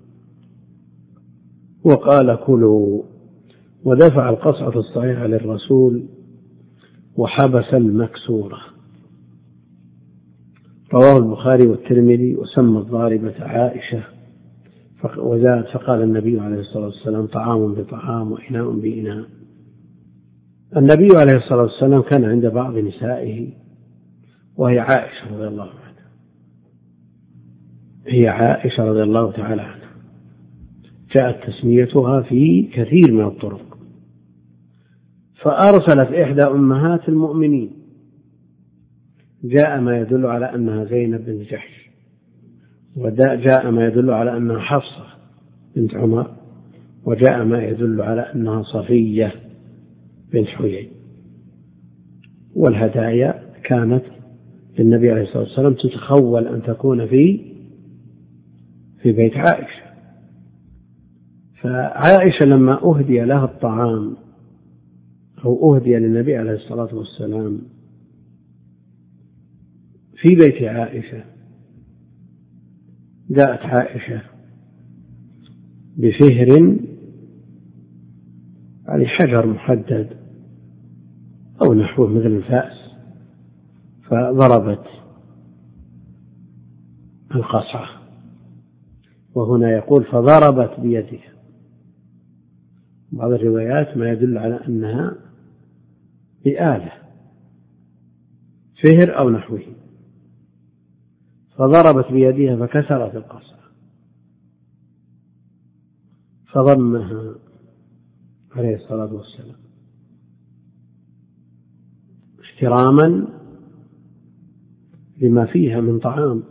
S1: وقال كلوا، ودفع القصعة الصحيحة للرسول وحبس المكسورة. رواه البخاري والترمذي. وسمى الضاربة عائشة وزاد فقال النبي عليه الصلاة والسلام طعام بطعام وإناء بإناء. النبي عليه الصلاة والسلام كان عند بعض نسائه وهي عائشة رضي الله عنها، هي عائشة رضي الله تعالى عنها، جاءت تسميتها في كثير من الطرق. فأرسلت إحدى أمهات المؤمنين، جاء ما يدل على أنها زينب بن جحش، وجاء ما يدل على أنها حفصة بنت عمر، وجاء ما يدل على أنها صفية بنت حيي. والهدايا كانت للنبي عليه الصلاة والسلام تتخول أن تكون في في بيت عائشة. فعائشة لما أهدي لها الطعام أو أهدي للنبي عليه الصلاة والسلام في بيت عائشة، جاءت عائشة بفهر يعني حجر محدد أو نحوه مثل الفأس، فضربت القصعة، وهنا يقول فضربت بيدها. بعض الروايات ما يدل على أنها بآلة فهر أو نحوه، فضربت بيدها فكسرت القصعة فضمها عليه الصلاة والسلام احتراما لما فيها من طعام.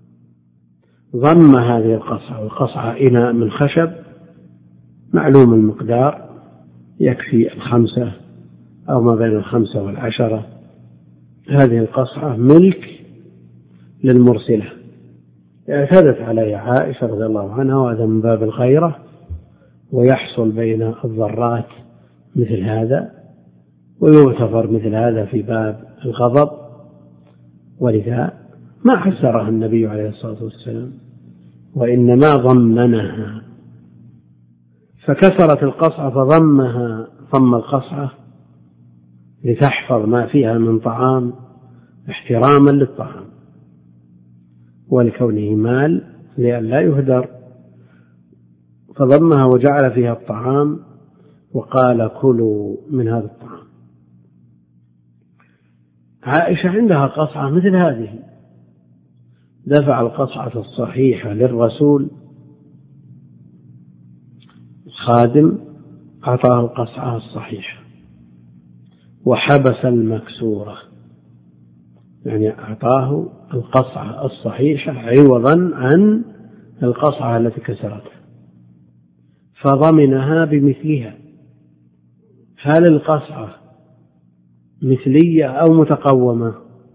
S1: ضم هذه القصعة، والقصعة إناء من خشب معلوم المقدار، يكفي الخمسة أو ما بين الخمسة والعشرة. هذه القصعة ملك للمرسلة، اعتادت عليها عائشة رضي الله عنها، وهذا من باب الغيرة، ويحصل بين الضرات مثل هذا، ويغتفر مثل هذا في باب الغضب. ولذا ما حسرها النبي عليه الصلاة والسلام وإنما ضمنها، فكسرت القصعة فضمها ضم القصعة لتحفظ ما فيها من طعام احتراما للطعام ولكونه مال لئلا يهدر، فضمها وجعل فيها الطعام وقال كلوا من هذا الطعام. عائشة عندها قصعة مثل هذه، دفع القصعة الصحيحة للرسول، خادم أعطاه القصعة الصحيحة وحبس المكسورة، يعني أعطاه القصعة الصحيحة عوضا عن القصعة التي كسرتها، فضمنها بمثلها. هل القصعة مثلية أو متقومة؟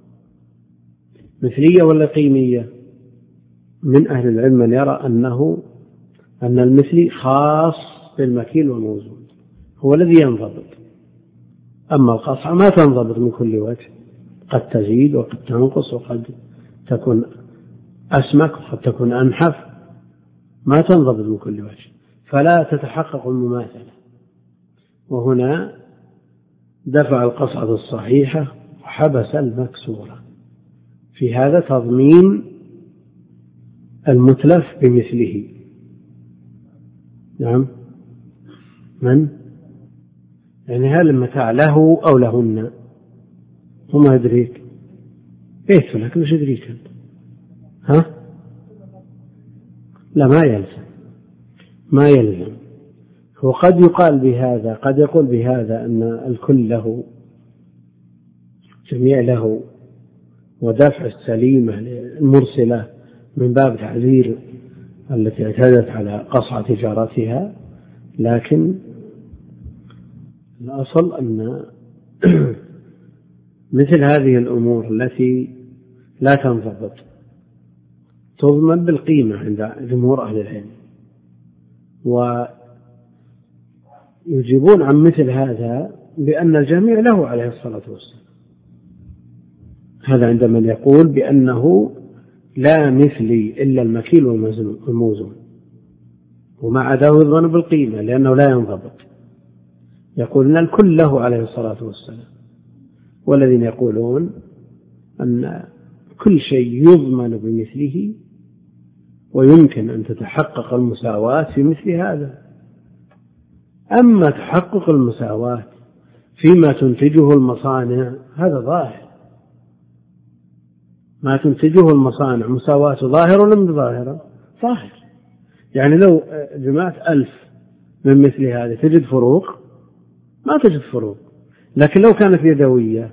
S1: مثلية ولا قيمية؟ من أهل العلم من يرى أنه أن المثلي خاص بالمكيل والموزون، هو الذي ينضبط، أما القصعة ما تنضبط من كل وجه، قد تزيد وقد تنقص وقد تكون أسمك وقد تكون أنحف، ما تنضبط من كل وجه، فلا تتحقق المماثلة. وهنا دفع القصعة الصحيحة وحبس المكسورة، في هذا تضمين المتلف بمثله. نعم، من؟ يعني هل المتاع له أو لهن؟ وما يدريك؟ إيه لك مش يدريك أنت؟ ها؟ لا، ما يلزم، ما يلزم. وقد يقال بهذا، قد يقول بهذا أن الكل له، جميع له، ودفع السليمة المرسلة من باب تعذير التي اعتادت على قصع تجارتها، لكن الأصل أن مثل هذه الأمور التي لا تنضبط تضمن بالقيمة عند جمهور أهل العلم، ويجيبون عن مثل هذا بأن الجميع له عليه الصلاة والسلام. هذا عند من يقول بأنه لا مثلي إلا المكيل والموزون، وما عداه يضمن بالقيمة لأنه لا ينضبط، يقول أن الكل له عليه الصلاة والسلام. والذين يقولون أن كل شيء يضمن بمثله ويمكن أن تتحقق المساواة في مثل هذا. أما تحقق المساواة فيما تنتجه المصانع هذا ظاهر، ما تنتجه المصانع مساواة ظاهر ولا من ظاهرة؟ ظاهر. يعني لو جمعت ألف من مثل هذه تجد فروق؟ ما تجد فروق. لكن لو كانت يدوية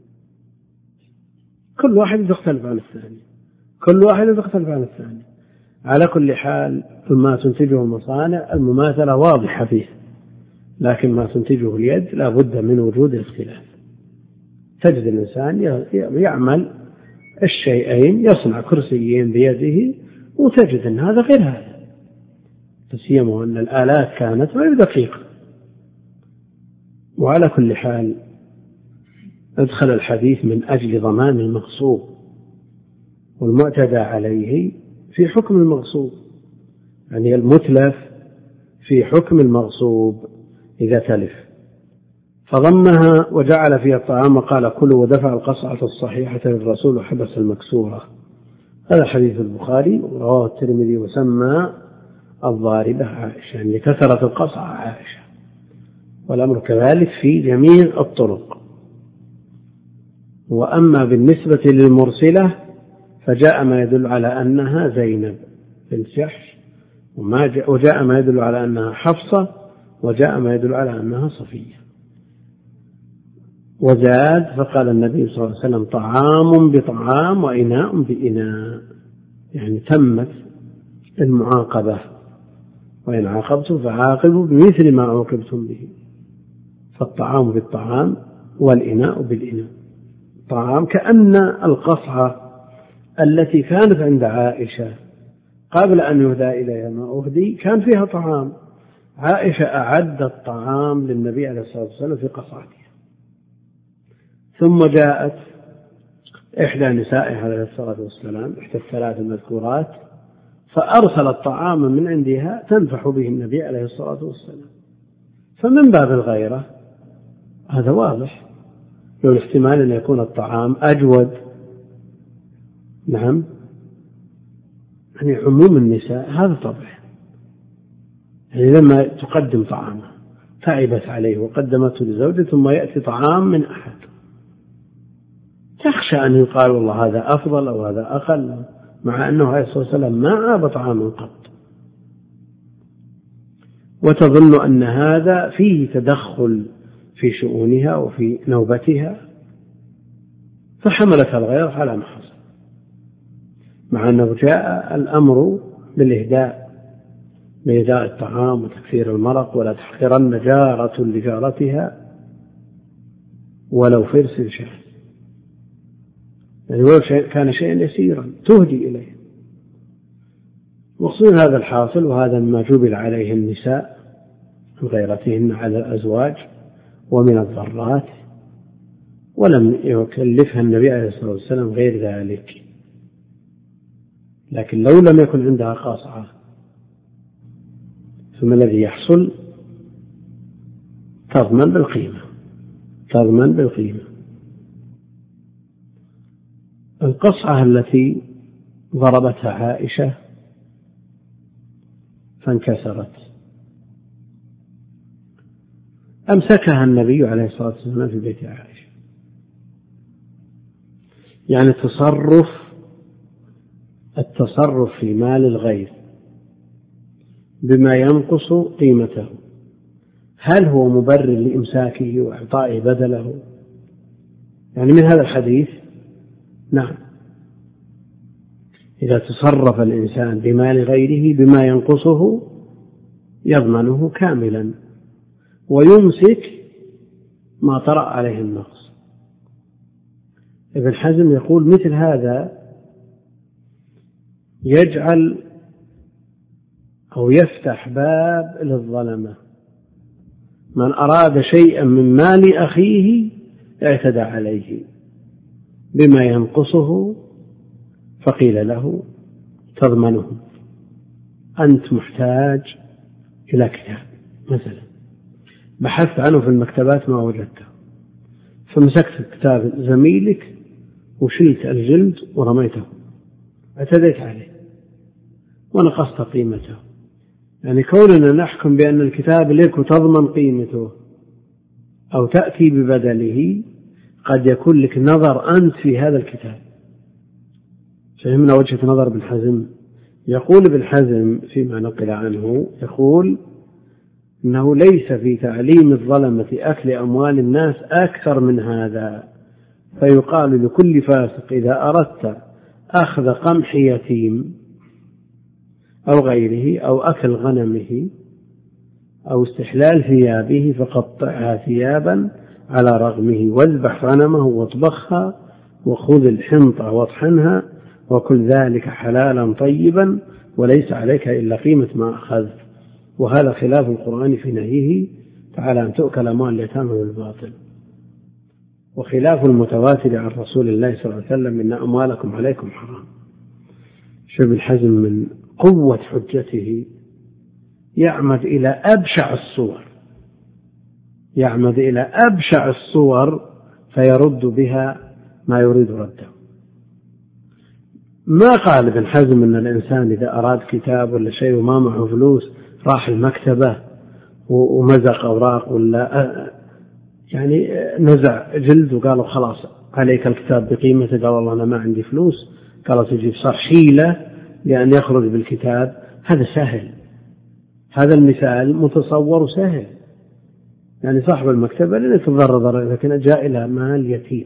S1: كل واحد يختلف عن الثاني، كل واحد يختلف عن الثاني. على كل حال ما تنتجه المصانع المماثلة واضحة فيه، لكن ما تنتجه اليد لا بد من وجود اختلاف. تجد الإنسان يعمل الشيئين، يصنع كرسيين بيده، وتجد أن هذا غير هذا، تسيما أن الآلات كانت غير دقيقة. وعلى كل حال أدخل الحديث من أجل ضمان المغصوب والمعتدى عليه في حكم المغصوب، يعني المتلف في حكم المغصوب إذا تلف. فضمها وجعل فيها الطعام وقال كلوا، ودفع القصعة الصحيحة للرسول وحبس المكسورة. هذا حديث البخاري ورواه الترمذي، وسمى الضاربة عائشة، يعني كثرت القصعة عائشة، والأمر كذلك في جميع الطرق. وأما بالنسبة للمرسلة فجاء ما يدل على أنها زينب بنت جحش، وجاء ما يدل على أنها حفصة، وجاء ما يدل على أنها صفية. وزاد فقال النبي صلى الله عليه وسلم طعام بطعام وإناء بإناء، يعني تمت المعاقبة، وإن عاقبتم فعاقبوا بمثل ما عوقبتم به. فالطعام بالطعام والإناء بالإناء. طعام كأن القصعة التي كانت عند عائشة قبل أن يهدى إليها ما أهدي كان فيها طعام، عائشة أعدت الطعام للنبي عليه الصلاة والسلام في قصعتها، ثم جاءت إحدى نسائها عليه الصلاة والسلام، إحدى الثلاث المذكورات، فأرسلت طعاما من عندها تنفح به النبي عليه الصلاة والسلام، فمن باب الغيرة هذا واضح، لو الاحتمال أن يكون الطعام أجود. نعم، يعني عموم النساء هذا طبع، يعني لما تقدم طعامه تعبت عليه وقدمته لزوجه ثم يأتي طعام من أحد، تخشى أن يقال والله هذا أفضل أو هذا أقل، مع أنه عليه الصلاة والسلام ما عاب طعاما قط، وتظن أن هذا فيه تدخل في شؤونها وفي نوبتها، فحملتها الغيرة على ما حصل، مع أنه جاء الأمر بالإهداء بإهداء الطعام وتكثير المرق، ولا تحقرن جارة لجارتها ولو فرس شهر، يعني ولو كان شيئا يسيرا تهدي إليه. وخصوصا هذا الحاصل، وهذا ما جبل عليه النساء من غيرتهن على الأزواج ومن الضرات، ولم يكلفها النبي عليه الصلاة والسلام غير ذلك. لكن لو لم يكن عندها قاصعة ثم الذي يحصل تضمن بالقيمة، تضمن بالقيمة. القصعة التي ضربتها عائشة فانكسرت أمسكها النبي عليه الصلاة والسلام في بيت عائشة، يعني التصرف التصرف في مال الغير بما ينقص قيمته، هل هو مبرر لإمساكه وإعطائه بدله؟ يعني من هذا الحديث نعم، إذا تصرف الإنسان بمال غيره بما ينقصه يضمنه كاملا ويمسك ما طرأ عليه النقص. ابن حزم يقول مثل هذا يجعل أو يفتح باب للظلمة، من أراد شيئا من مال أخيه اعتدى عليه بما ينقصه فقيل له تضمنه، أنت محتاج إلى كتاب مثلا بحثت عنه في المكتبات ما وجدته، فمسكت كتاب زميلك وشلت الجلد ورميته، اعتديت عليه ونقصت قيمته. يعني كوننا نحكم بأن الكتاب لك وتضمن قيمته أو تأتي ببدله، قد يكون لك نظر أنت في هذا الكتاب. فهمنا وجهة نظر ابن حزم. يقول ابن حزم فيما نقل عنه، يقول إنه ليس في تعليم الظلمة أكل أموال الناس أكثر من هذا، فيقال لكل فاسق إذا أردت أخذ قمح يتيم أو غيره أو أكل غنمه أو استحلال ثيابه فقطعها ثيابا على رغمه، واذبح غنمه واطبخها وخذ الحنطة واطحنها وكل ذلك حلالا طيبا وليس عليك إلا قيمة ما أخذت. وهذا خلاف القرآن في نهيه تعالى أن تؤكل أموال اليتامى بالباطل، وخلاف المتواتر عن رسول الله صلى الله عليه وسلم إن أموالكم عليكم حرام. شوف الحزم من قوة حجته يعمد إلى أبشع الصور، يعمد إلى أبشع الصور فيرد بها ما يريد رده. ما قال ابن حزم أن الإنسان إذا أراد كتاب ولا شيء وما معه فلوس راح المكتبة ومزق أوراق ولا يعني نزع جلد وقالوا خلاص عليك الكتاب بقيمته، قال والله أنا ما عندي فلوس، قالوا تجيب صار حيلة لأن يخرج بالكتاب. هذا سهل، هذا المثال متصور سهل، يعني صاحب المكتبة لن يتضرر لكن جاء إلى مال يتيم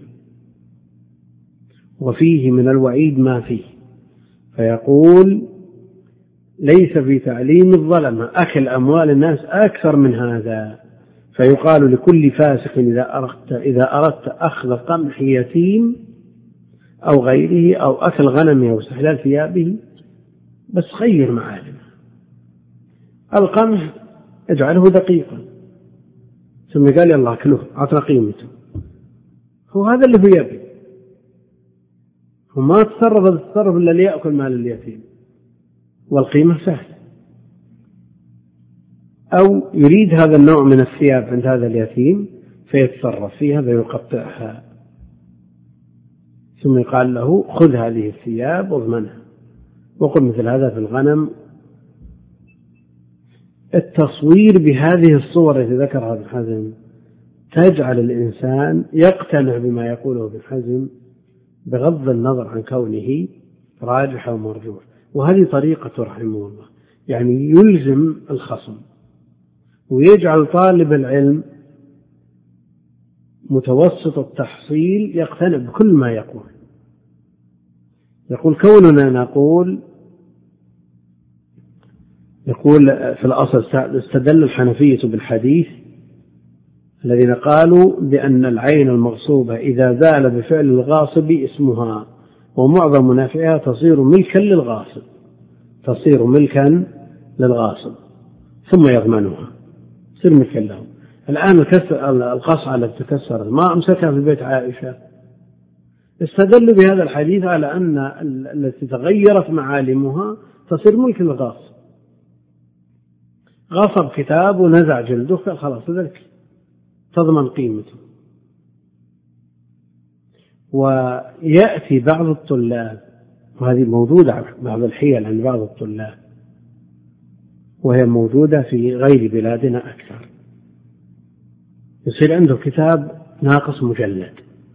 S1: وفيه من الوعيد ما فيه، فيقول ليس في تعليم الظلمة أكل أموال الناس أكثر من هذا، فيقال لكل فاسق إذا أردت, إذا أردت أخذ قمح يتيم أو غيره أو أكل غنمه أو استحلال ثيابه بس غير معالمه. القمح اجعله دقيقا ثم قال يلا أكله عطنا قيمته، هو هذا اللي هو يبي، وما تصرف التصرف إلا ليأكل مال اليتيم. والقيمة سهل. أو يريد هذا النوع من الثياب عند هذا اليتيم فيتصرف فيها فيقطعها، ثم يقال له خذ هذه الثياب واضمنها. وقل مثل هذا في الغنم. التصوير بهذه الصور التي ذكرها ابن حزم تجعل الإنسان يقتنع بما يقوله ابن حزم بغض النظر عن كونه راجح أو مرجوح. وهذه طريقة رحمه الله، يعني يلزم الخصم ويجعل طالب العلم متوسط التحصيل يقتنع بكل ما يقول. يقول كوننا نقول يقول في الأصل استدل الحنفية بالحديث الذين قالوا بأن العين المغصوبة إذا زال بفعل الغاصب اسمها ومعظم منافعها تصير ملكا للغاصب تصير ملكا للغاصب ثم يضمنها تصير ملكا له. الآن القصعة التي تكسرت ما أمسكها في بيت عائشة، استدلوا بهذا الحديث على أن التي تغيرت معالمها تصير ملك للغاصب. غصب كتاب ونزع جلده خلاص ذلك تضمن قيمته. ويأتي بعض الطلاب، وهذه موجودة بعض الحيل عند بعض الطلاب وهي موجودة في غير بلادنا أكثر، يصير عنده كتاب ناقص مجلد،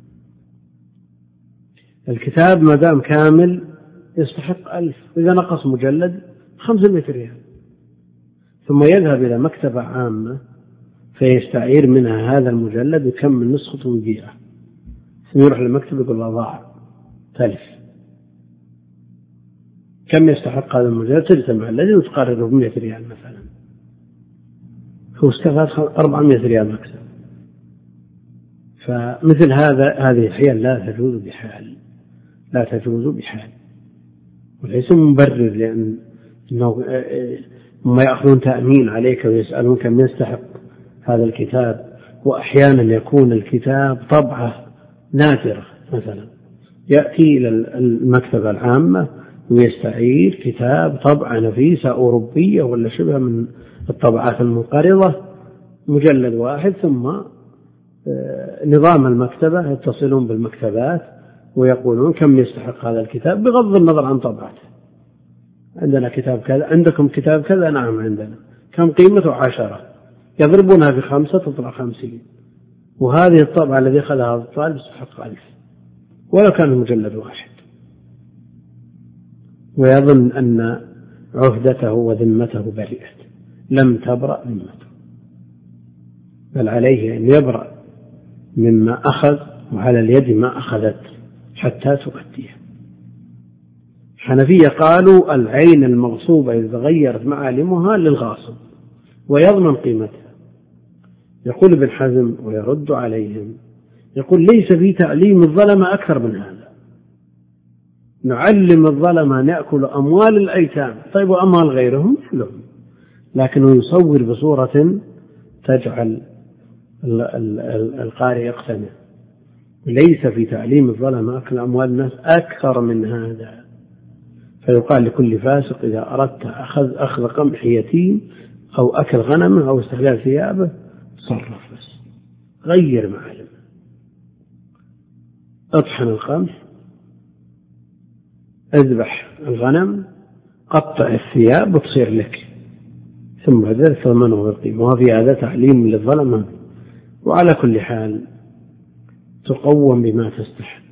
S1: الكتاب ما دام كامل يستحق ألف، إذا نقص مجلد خمسمائة ريال، ثم يذهب إلى مكتبة عامة فيستعير منها هذا المجلد ويكمل نسخته ويبيعه، ثم يروح للمكتبة يقول له ضاع تلف. كم يستحق هذا المجلد؟ تجتمع الذي وتقارنه بمئة ريال مثلا، هو استفاد أربعمائة ريال مكسب. فمثل هذا هذه الحيل لا تجوز بحال، لا تجوز بحال، وليس مبرر، لأن هم يأخذون تأمين عليك ويسألون كم يستحق هذا الكتاب. وأحيانا يكون الكتاب طبعة نادرة، مثلا يأتي إلى المكتبة العامة ويستعير كتاب طبعة نفيسة أوروبية ولا شبه من الطبعات المنقرضة مجلد واحد، ثم نظام المكتبة يتصلون بالمكتبات ويقولون كم يستحق هذا الكتاب بغض النظر عن طبعته. عندنا كتاب كذا، عندكم كتاب كذا، نعم عندنا، كم قيمته؟ عشرة، يضربونها في خمسة تطلع خمسين، وهذه الطبعة الذي أخذها هذا الطالب يستحق ألف ولو كان مجلد واحد، ويظن أن عهدته وذمته بريئة. لم تبرأ ذمته، بل عليه أن يبرأ مما أخذ، وعلى اليد ما أخذت حتى تؤديه. الحنفية قالوا العين المغصوبة إذا غيرت معالمها للغاصب ويضمن قيمتها. يقول ابن حزم ويرد عليهم، يقول ليس في تعليم الظلمة أكثر من هذا، نعلم الظلمة أن يأكل أموال الأيتام، طيب وأموال غيرهم لهم، لكنه يصور بصورة تجعل القارئ يقتنع. ليس في تعليم الظلمة أكل أموال الناس أكثر من هذا. فيقال لكل فاسق إذا أردت أخذ أخذ قمح يتيم أو أكل غنمه أو استحلال ثيابه صرف بس، غير معلم، اطحن القمح، اذبح الغنم، قطع الثياب وتصير لك، ثم بعد ذلك تضمنه بالقيمة. وفي هذا تعليم للظلمة. وعلى كل حال تقوم بما تستحق،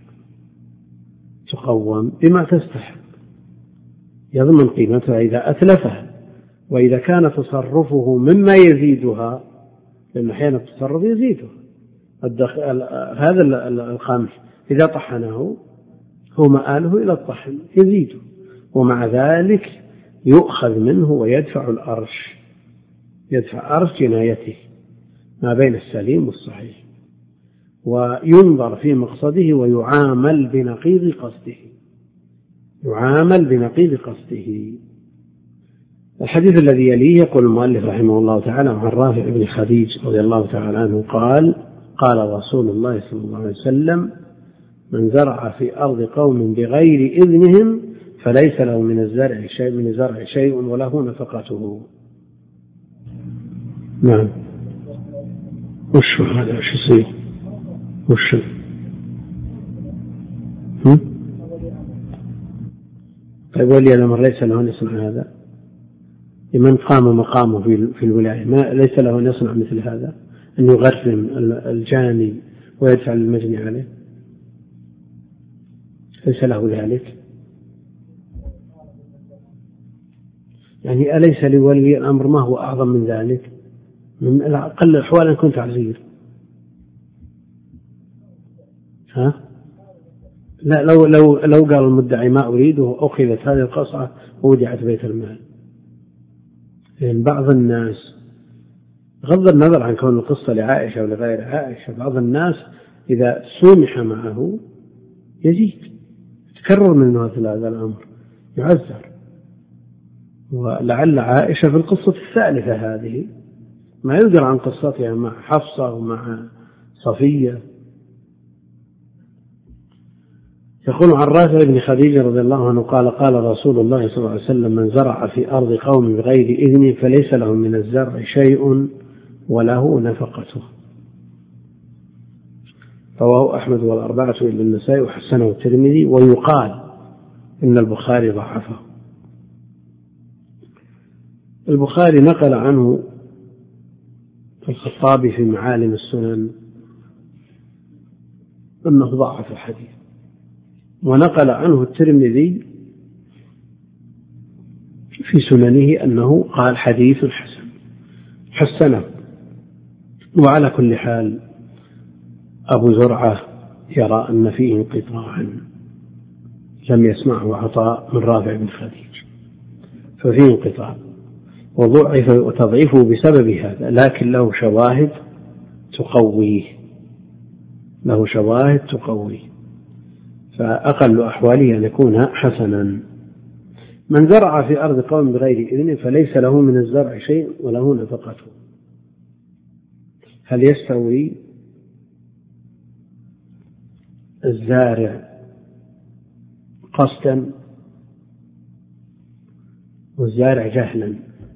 S1: تقوم بما تستحق، يضمن قيمتها إذا أتلفها. وإذا كان تصرفه مما يزيدها، لأن أحيانا التصرف يزيدها، هذا القمح إذا طحنه هو مآله إلى الطحن يزيده، ومع ذلك يؤخذ منه ويدفع الأرش، يدفع أرش جنايته ما بين السليم والصحيح، وينظر في مقصده ويعامل بنقيض قصده، يعامل بنقيض قصده. الحديث الذي يليه يقول المؤلف رحمه الله تعالى عن رافع بن خديج رضي الله تعالى عنه قال قال رسول الله صلى الله عليه وسلم من زرع في أرض قوم بغير إذنهم فليس له من الزرع شيء من الزرع شيء وله نفقته. نعم. وش هذا وش يصير؟ وش هم؟ طيب ولي الأمر ليس له أن يصنع هذا؟ لمن قام مقامه في الولاية ما ليس له أن يصنع مثل هذا، أن يغرم الجاني ويدفع المجني عليه، ليس له ذلك. يعني أليس لولي الأمر ما هو أعظم من ذلك؟ من أقل الأحوال أن يكون تعزير. ها؟ لا، لو لو لو قال المدعي ما أريده أخذت هذه القصعة وودعت بيت المال. لأن بعض الناس بغض النظر عن كون القصة لعائشة ولا غير عائشة، بعض الناس إذا سمح معه يزيد، تكرر منه مثل هذا الأمر يعذر. ولعل عائشة في القصة الثالثة هذه ما يذكر عن قصتها مع حفصة ومع صفية. يقول عن رافع بن خديج رضي الله عنه قال قال رسول الله صلى الله عليه وسلم من زرع في أرض قوم بغير إذن فليس له من الزرع شيء وله نفقته. رواه أحمد والأربعة إلا النسائي وحسنه الترمذي، ويقال إن البخاري ضعفه. البخاري نقل عنه الخطابي في معالم السنن أنه ضعف الحديث، ونقل عنه الترمذي في سننه أنه قال حديث حسن حسنه. وعلى كل حال أبو زرعة يرى أن فيه انقطاعا لم يسمعه عطاء من رافع بن خديج، ففيه انقطاع وضعف وتضعيفه بسبب هذا، لكن له شواهد تقويه له شواهد تقويه فأقل أحواله أن يكون حسنا. من زرع في أرض قوم بغير إذن فليس له من الزرع شيء وله نفقته. هل يستوي الزارع قصدا والزارع جهلا؟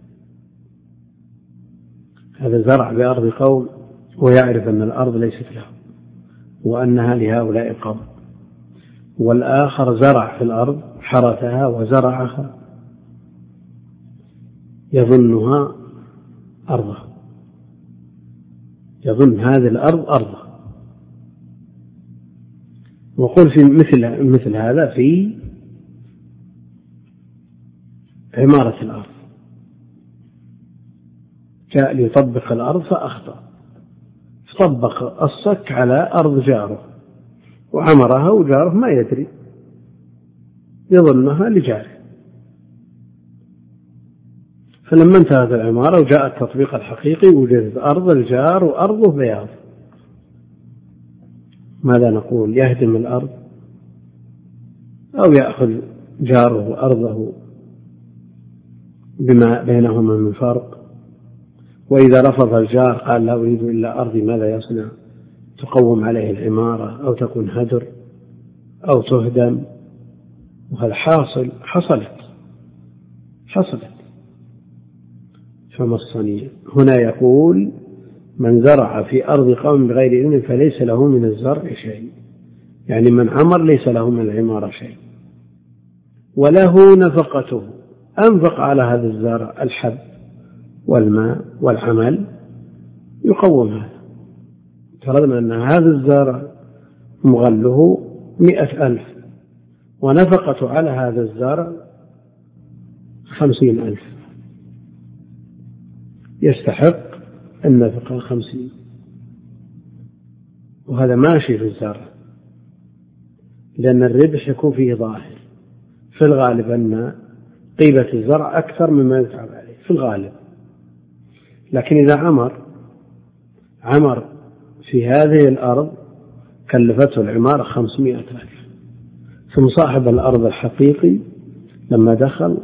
S1: هذا زرع بأرض قوم ويعرف أن الأرض ليست له وأنها لهؤلاء قوم، والآخر زرع في الأرض حرثها وزرعها يظنها أرضه، يظن هذه الأرض أرضه. وقل في مثل, مثل هذا في عمارة الأرض، جاء ليطبق الأرض فأخطأ، فطبق الصك على أرض جاره وعمرها وجاره ما يدري، يظنها لجاره. فلما انتهت العمارة وجاء التطبيق الحقيقي وجدت أرض الجار وأرضه بياض، ماذا نقول؟ يهدم الأرض أو يأخذ جاره أرضه بما بينهما من فرق؟ وإذا رفض الجار قال لا أريد إلا أرضي، ماذا يصنع؟ تقوم عليه العمارة أو تكون هدر أو تهدم. وهذا حاصل حصلت حصلت فما الصنيع؟ هنا يقول من زرع في أرض قوم بغير إذن فليس له من الزرع شيء، يعني من عمر ليس له من العمارة شيء، وله نفقته، أنفق على هذا الزرع الحب والماء والعمل يقوم هذا. فرضنا أن هذا الزرع مغله مئة ألف ونفقته على هذا الزرع خمسين ألف، يستحق النفقة خمسين، وهذا ماشي في الزرع، لأن الربح يكون فيه ظاهر. في الغالب أن قيمة الزرع أكثر مما يتعب عليه في الغالب، لكن إذا عمر عمر في هذه الأرض كلفته العمارة خمسمائة ألف، ثم صاحب الأرض الحقيقي لما دخل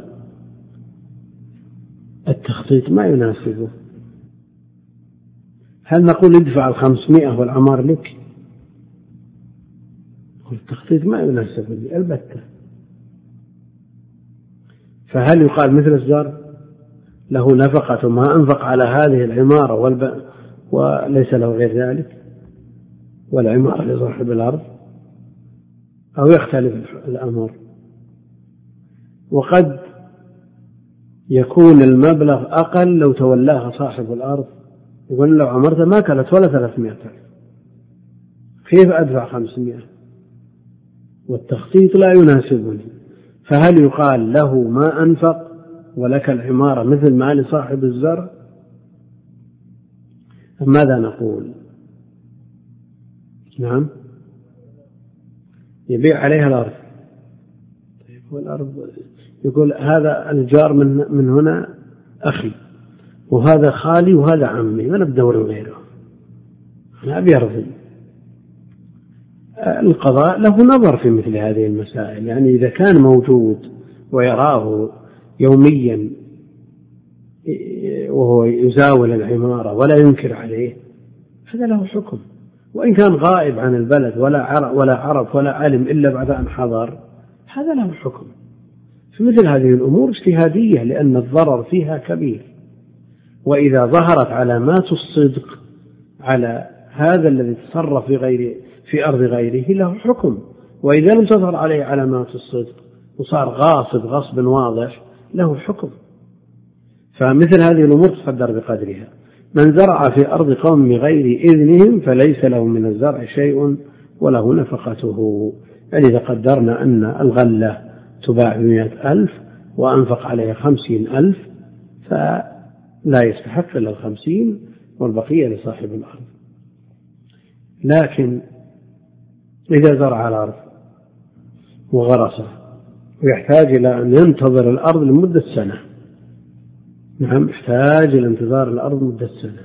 S1: التخطيط ما يناسبه، هل نقول ادفع الخمسمائة والعمار لك؟ التخطيط ما يناسبني البتة. فهل يقال مثل الزرع له نفقة ما أنفق على هذه العمارة والب... وليس له غير ذلك، والعمارة لصاحب الأرض، أو يختلف الأمر؟ وقد يكون المبلغ أقل لو تولاها صاحب الأرض، يقول لو عمرت ما كانت ولا ثلاثمائة ألف، كيف أدفع خمسمائة؟ والتخطيط لا يناسبني. فهل يقال له ما أنفق ولك العمارة مثل ما لصاحب الزرع؟ ماذا نقول؟ نعم، يبيع عليها الأرض. طيب والأرض يقول هذا الجار من من هنا أخي، وهذا خالي، وهذا عمي، وأنا بدور غيره، أنا أبي أرضي. القضاء له نظر في مثل هذه المسائل، يعني إذا كان موجود ويراه يوميا وهو يزاول العمارة ولا ينكر عليه، هذا له حكم. وإن كان غائب عن البلد ولا عرف ولا عرف ولا علم إلا بعد أن حضر، هذا له حكم. في مثل هذه الأمور اجتهادية، لأن الضرر فيها كبير، وإذا ظهرت علامات الصدق على هذا الذي تصرف في غير في أرض غيره له حكم، وإذا لم تظهر عليه علامات الصدق وصار غاصب غصب واضح له حكم. فمثل هذه الأمور تقدر بقدرها. من زرع في أرض قوم بغير إذنهم فليس له من الزرع شيء وله نفقته. يعني إذا قدرنا أن الغلة تباع بمئة ألف وأنفق عليها خمسين ألف، فلا يستحق إلا الخمسين والبقية لصاحب الأرض. لكن إذا زرع الأرض وغرسه ويحتاج إلى أن ينتظر الأرض لمدة سنة، نعم يحتاج إلى انتظار الأرض مدة سنة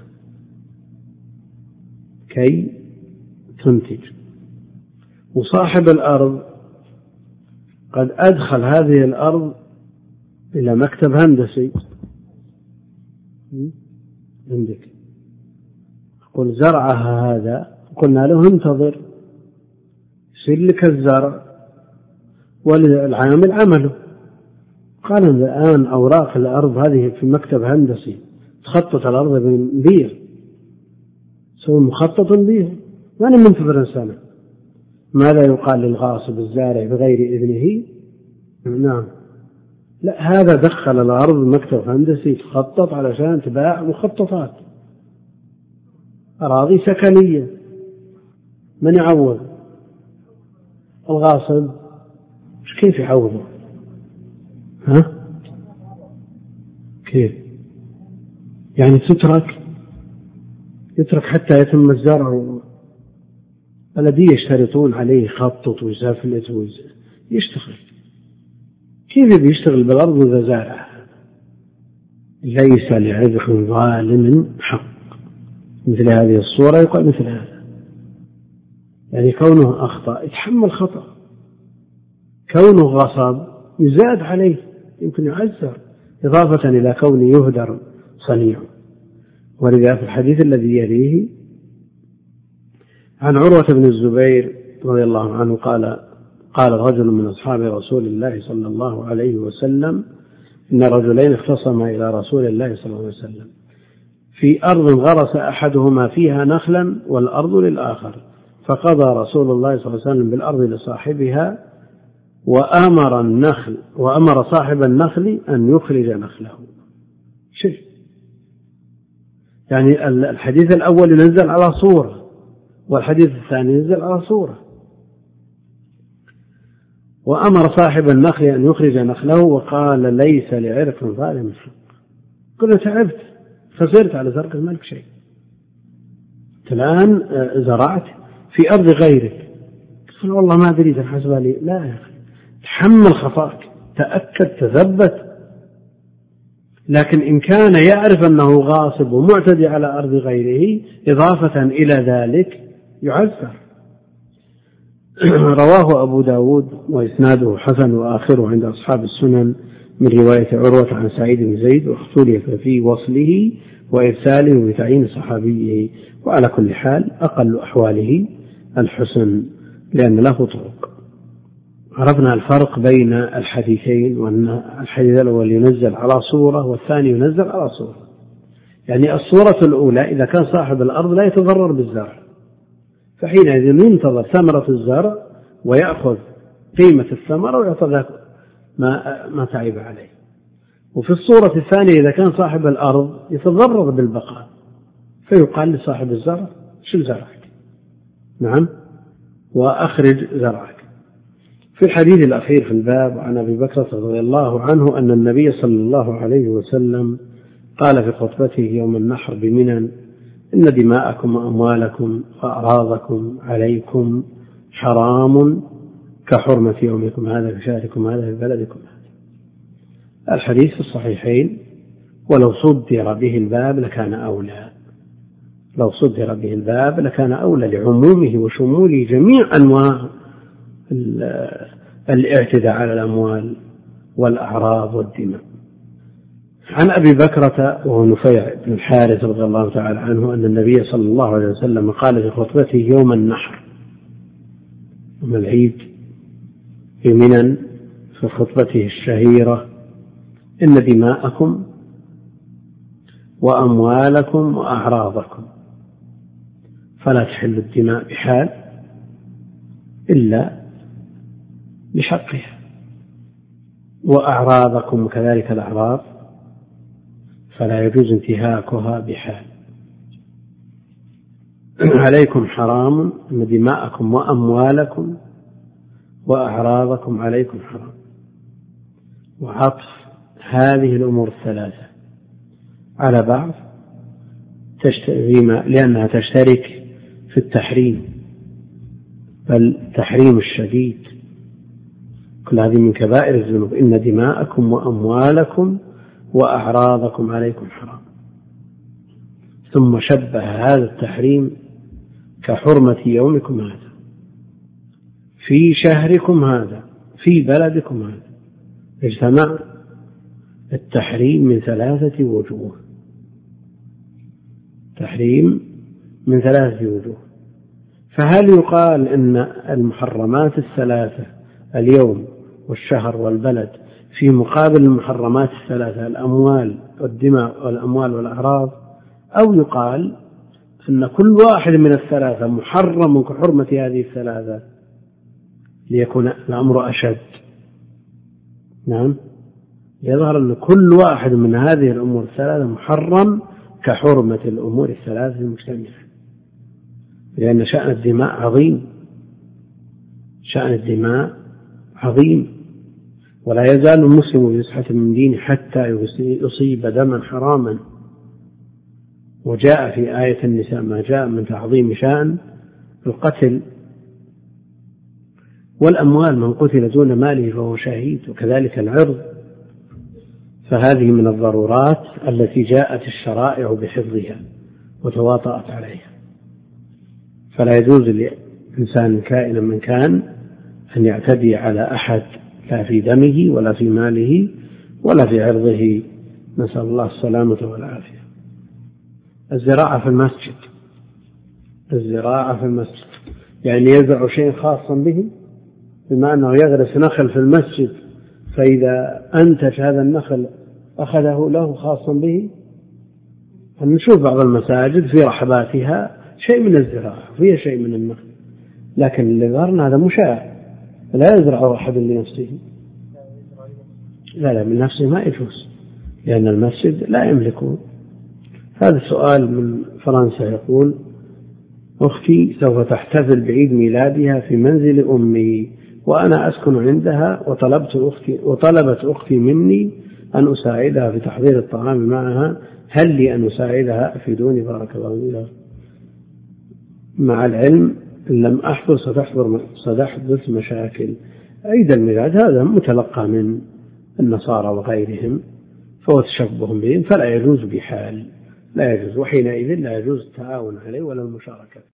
S1: كي تنتج، وصاحب الأرض قد أدخل هذه الأرض إلى مكتب هندسي عندك، قل زرعها هذا، قلنا له انتظر يصير لك الزرع والعامل عمله. قال الآن أوراق الأرض هذه في مكتب هندسي، تخطط الأرض بيع، سوى مخطط بيع، وأنا منتظر سنة. ماذا يقال للغاصب الزارع بغير إذنه؟ نعم، لا، هذا دخل الأرض مكتب هندسي تخطط علشان تباع مخططات، أراضي سكنية، من يعوض؟ الغاصب. كيف يعوضه؟ ها؟ كيف يعني تترك يترك حتى يتم الزرع؟ الذي يشترطون عليه يخطط ويزفلت ويشتغل، كيف بيشتغل بالأرض إذا زارع؟ ليس لعذق ظالم حق. مثل هذه الصورة يقال مثل هذا، يعني كونه أخطأ يتحمل خطأ، كونه غصب يزاد عليه، يمكن يعذر، إضافة إلى كونه يهدر صنيعه. ولذا في الحديث الذي يليه عن عروة بن الزبير رضي الله عنه قال قال رجل من أصحاب رسول الله صلى الله عليه وسلم: إن رجلين اختصما إلى رسول الله صلى الله عليه وسلم في أرض غرس أحدهما فيها نخلا والأرض للآخر، فقضى رسول الله صلى الله عليه وسلم بالأرض لصاحبها وأمر النخل وأمر صاحب النخل أن يخرج نخله. شيء يعني الحديث الأول ينزل على صورة، والحديث الثاني ينزل على صورة. وأمر صاحب النخل أن يخرج نخله وقال: ليس لعرق ظالم حق. قلت: تعبت خسرت على زرق الملك شيء، الآن زرعت في أرض غيرك. قال: والله ما أدري تنحسب لي. لا يا أخي، تحمل خطأك، تأكد، تثبت. لكن إن كان يعرف أنه غاصب ومعتدي على أرض غيره إضافة إلى ذلك يعذر. رواه أبو داود وإسناده حسن وآخره عند أصحاب السنن من رواية عروة عن سعيد بن زيد، واختلف في وصله وإرساله بتعيين صحابيه. وعلى كل حال أقل أحواله الحسن لأن له طرق. عرفنا الفرق بين الحديثين، وأن الحديث الأول ينزل على صورة والثاني ينزل على صورة. يعني الصورة الأولى إذا كان صاحب الأرض لا يتضرر بالزرع، فحينئذ ينتظر ثمرة الزرع ويأخذ قيمة الثمرة ويعطى ما, ما تعب عليه. وفي الصورة الثانية إذا كان صاحب الأرض يتضرر بالبقاء، فيقال لصاحب الزرع شل زرعك، نعم، وأخرج زرعك. في الحديث الأخير في الباب عن أبي بكر رضي الله عنه أن النبي صلى الله عليه وسلم قال في خطبته يوم النحر بمنى: إن دماءكم وأموالكم وأعراضكم عليكم حرام كحرمة يومكم هذا في شهركم هذا في بلدكم هذا. الحديث في الصحيحين، ولو صدر به الباب لكان أولى، لو صدر به الباب لكان أولى لعمومه وشموله جميع أنواع الاعتداء على الأموال والأعراض والدماء. عن أبي بكرة وهو نفيع بن الحارث رضي الله تعالى عنه أن النبي صلى الله عليه وسلم قال في خطبته يوم النحر يوم العيد في منى في خطبته الشهيرة: إن دماءكم وأموالكم وأعراضكم فلا تحل الدماء بحال إلا بحقها، وأعراضكم كذلك الأعراض فلا يجوز انتهاكها بحال. عليكم حرام إن دماءكم وأموالكم وأعراضكم عليكم حرام. وعطف هذه الأمور الثلاثة على بعض لأنها تشترك في التحريم، بل تحريم الشديد. كل هذه من كبائر الذنوب. إن دماءكم وأموالكم وأعراضكم عليكم حرام. ثم شبه هذا التحريم كحرمة يومكم هذا في شهركم هذا في بلدكم هذا. اجتمع التحريم من ثلاثة وجوه، تحريم من ثلاثة وجوه. فهل يقال إن المحرمات الثلاثة اليوم والشهر والبلد في مقابل المحرمات الثلاثة الأموال والدماء والأموال والأعراض، أو يقال أن كل واحد من الثلاثة محرم كحرمة هذه الثلاثة ليكون الأمر أشد؟ نعم، يظهر أن كل واحد من هذه الأمور الثلاثة محرم كحرمة الأمور الثلاثة المجتمعة، لأن شأن الدماء عظيم، شأن الدماء عظيم، ولا يزال المسلم بفسحة من دينه حتى يصيب دما حراما. وجاء في آية النساء ما جاء من تعظيم شأن القتل. والأموال من قتل دون ماله فهو شهيد، وكذلك العرض. فهذه من الضرورات التي جاءت الشرائع بحفظها وتواطأت عليها. فلا يجوز لإنسان كائنا من كان أن يعتدي على أحد، لا في دمه ولا في ماله ولا في عرضه، نسأل الله السلامة والعافية. الزراعة في المسجد، الزراعة في المسجد يعني يزرع شيء خاصا به، بما أنه يغرس نخل في المسجد، فإذا أنتج هذا النخل أخذه له خاصا به. نشوف بعض المساجد في رحباتها شيء من الزراعة، فيها شيء من النخل، لكن اللي ظهرنا هذا مشاع، لا يزرع أحد لنفسه، لا لا من نفسه ما يجوز، لأن المسجد لا يملكه. هذا السؤال من فرنسا يقول: أختي سوف تحتفل بعيد ميلادها في منزل أمي وأنا أسكن عندها، وطلبت أختي وطلبت أختي مني أن أساعدها في تحضير الطعام معها، هل لي أن أساعدها؟ أفيدوني بارك الله فيها. مع العلم إن لم أحضر ستحدث مشاكل. عيد الميلاد هذا متلقى من النصارى وغيرهم، فهو تشبه بهم، فلا يجوز بحال، لا يجوز، وحينئذ لا يجوز التعاون عليه ولا المشاركة.